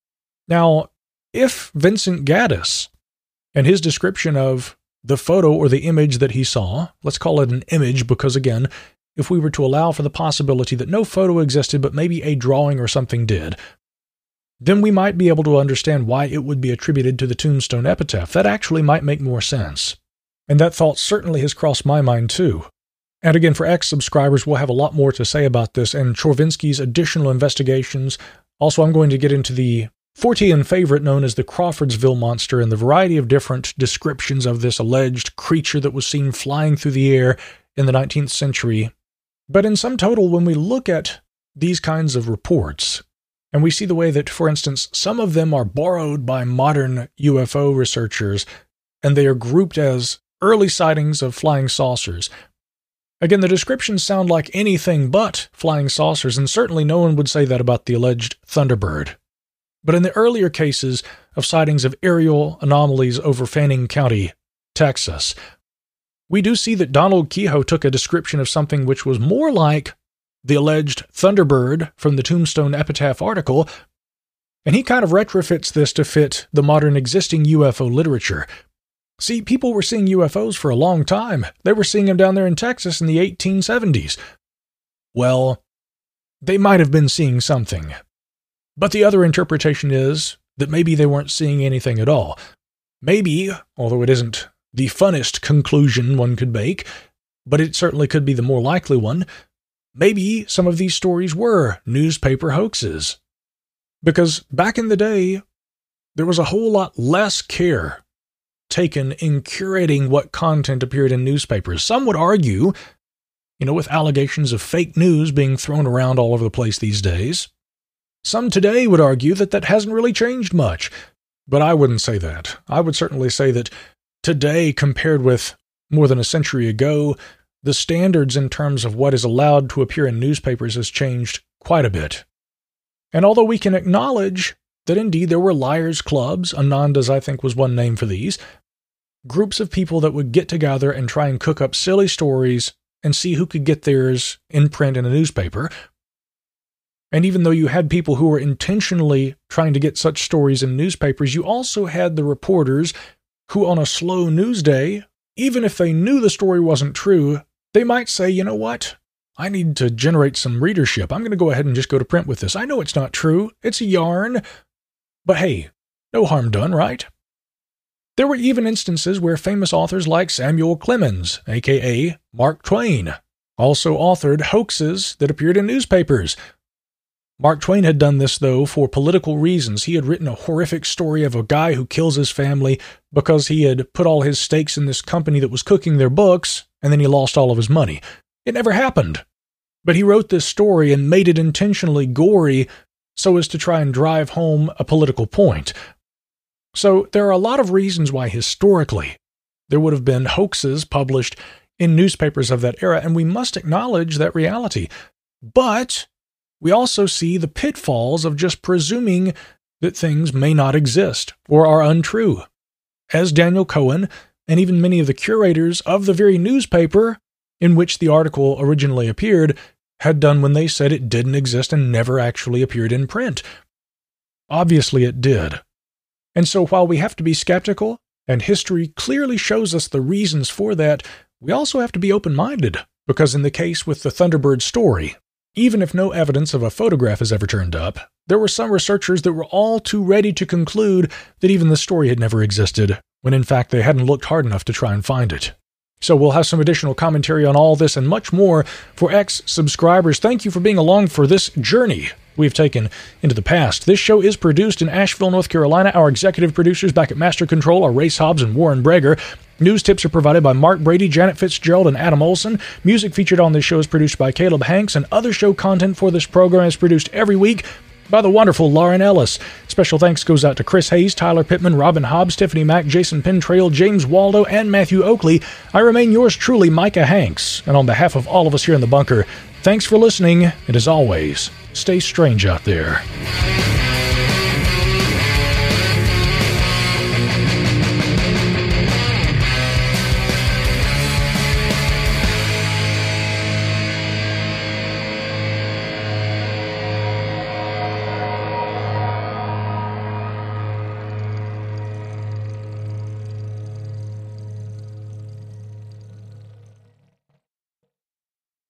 Now, if Vincent Gaddis and his description of the photo or the image that he saw, let's call it an image because, again, if we were to allow for the possibility that no photo existed but maybe a drawing or something did, then we might be able to understand why it would be attributed to the tombstone epitaph. That actually might make more sense. And that thought certainly has crossed my mind too. And again, for ex-subscribers, we'll have a lot more to say about this and Chorvinsky's additional investigations. Also, I'm going to get into the Fortean favorite known as the Crawfordsville Monster and the variety of different descriptions of this alleged creature that was seen flying through the air in the 19th century. But in sum total, when we look at these kinds of reports, and we see the way that, for instance, some of them are borrowed by modern UFO researchers, and they are grouped as early sightings of flying saucers. Again, the descriptions sound like anything but flying saucers, and certainly no one would say that about the alleged Thunderbird. But in the earlier cases of sightings of aerial anomalies over Fanning County, Texas, we do see that Donald Kehoe took a description of something which was more like the alleged Thunderbird from the Tombstone Epitaph article, and he kind of retrofits this to fit the modern existing UFO literature. See, people were seeing UFOs for a long time. They were seeing them down there in Texas in the 1870s. Well, they might have been seeing something. But the other interpretation is that maybe they weren't seeing anything at all. Maybe, although it isn't the funnest conclusion one could make, but it certainly could be the more likely one, maybe some of these stories were newspaper hoaxes. Because back in the day, there was a whole lot less care taken in curating what content appeared in newspapers. Some would argue, with allegations of fake news being thrown around all over the place these days, some today would argue that that hasn't really changed much. But I wouldn't say that. I would certainly say that today, compared with more than a century ago, the standards in terms of what is allowed to appear in newspapers has changed quite a bit. And although we can acknowledge that indeed there were liars' clubs, Ananda's I think was one name for these, groups of people that would get together and try and cook up silly stories and see who could get theirs in print in a newspaper. And even though you had people who were intentionally trying to get such stories in newspapers, you also had the reporters who on a slow news day, even if they knew the story wasn't true, they might say, you know what? I need to generate some readership. I'm going to go ahead and just go to print with this. I know it's not true. It's a yarn. But hey, no harm done, right? There were even instances where famous authors like Samuel Clemens, a.k.a. Mark Twain, also authored hoaxes that appeared in newspapers. Mark Twain had done this, though, for political reasons. He had written a horrific story of a guy who kills his family because he had put all his stakes in this company that was cooking their books, and then he lost all of his money. It never happened. But he wrote this story and made it intentionally gory so as to try and drive home a political point. So there are a lot of reasons why historically there would have been hoaxes published in newspapers of that era, and we must acknowledge that reality. But we also see the pitfalls of just presuming that things may not exist or are untrue, as Daniel Cohen and even many of the curators of the very newspaper in which the article originally appeared had done when they said it didn't exist and never actually appeared in print. Obviously it did. And so while we have to be skeptical, and history clearly shows us the reasons for that, we also have to be open-minded, because in the case with the Thunderbird story, even if no evidence of a photograph has ever turned up, there were some researchers that were all too ready to conclude that even the story had never existed, when in fact they hadn't looked hard enough to try and find it. So we'll have some additional commentary on all this and much more for ex-subscribers. Thank you for being along for this journey we've taken into the past. This show is produced in Asheville, North Carolina. Our executive producers back at Master Control are Race Hobbs and Warren Breger. News tips are provided by Mark Brady, Janet Fitzgerald, and Adam Olson. Music featured on this show is produced by Caleb Hanks, and other show content for this program is produced every week by the wonderful Lauren Ellis. Special thanks goes out to Chris Hayes, Tyler Pittman, Robin Hobbs, Tiffany Mack, Jason Pentrail, James Waldo, and Matthew Oakley. I remain yours truly, Micah Hanks, and on behalf of all of us here in the bunker, thanks for listening, and as always, stay strange out there.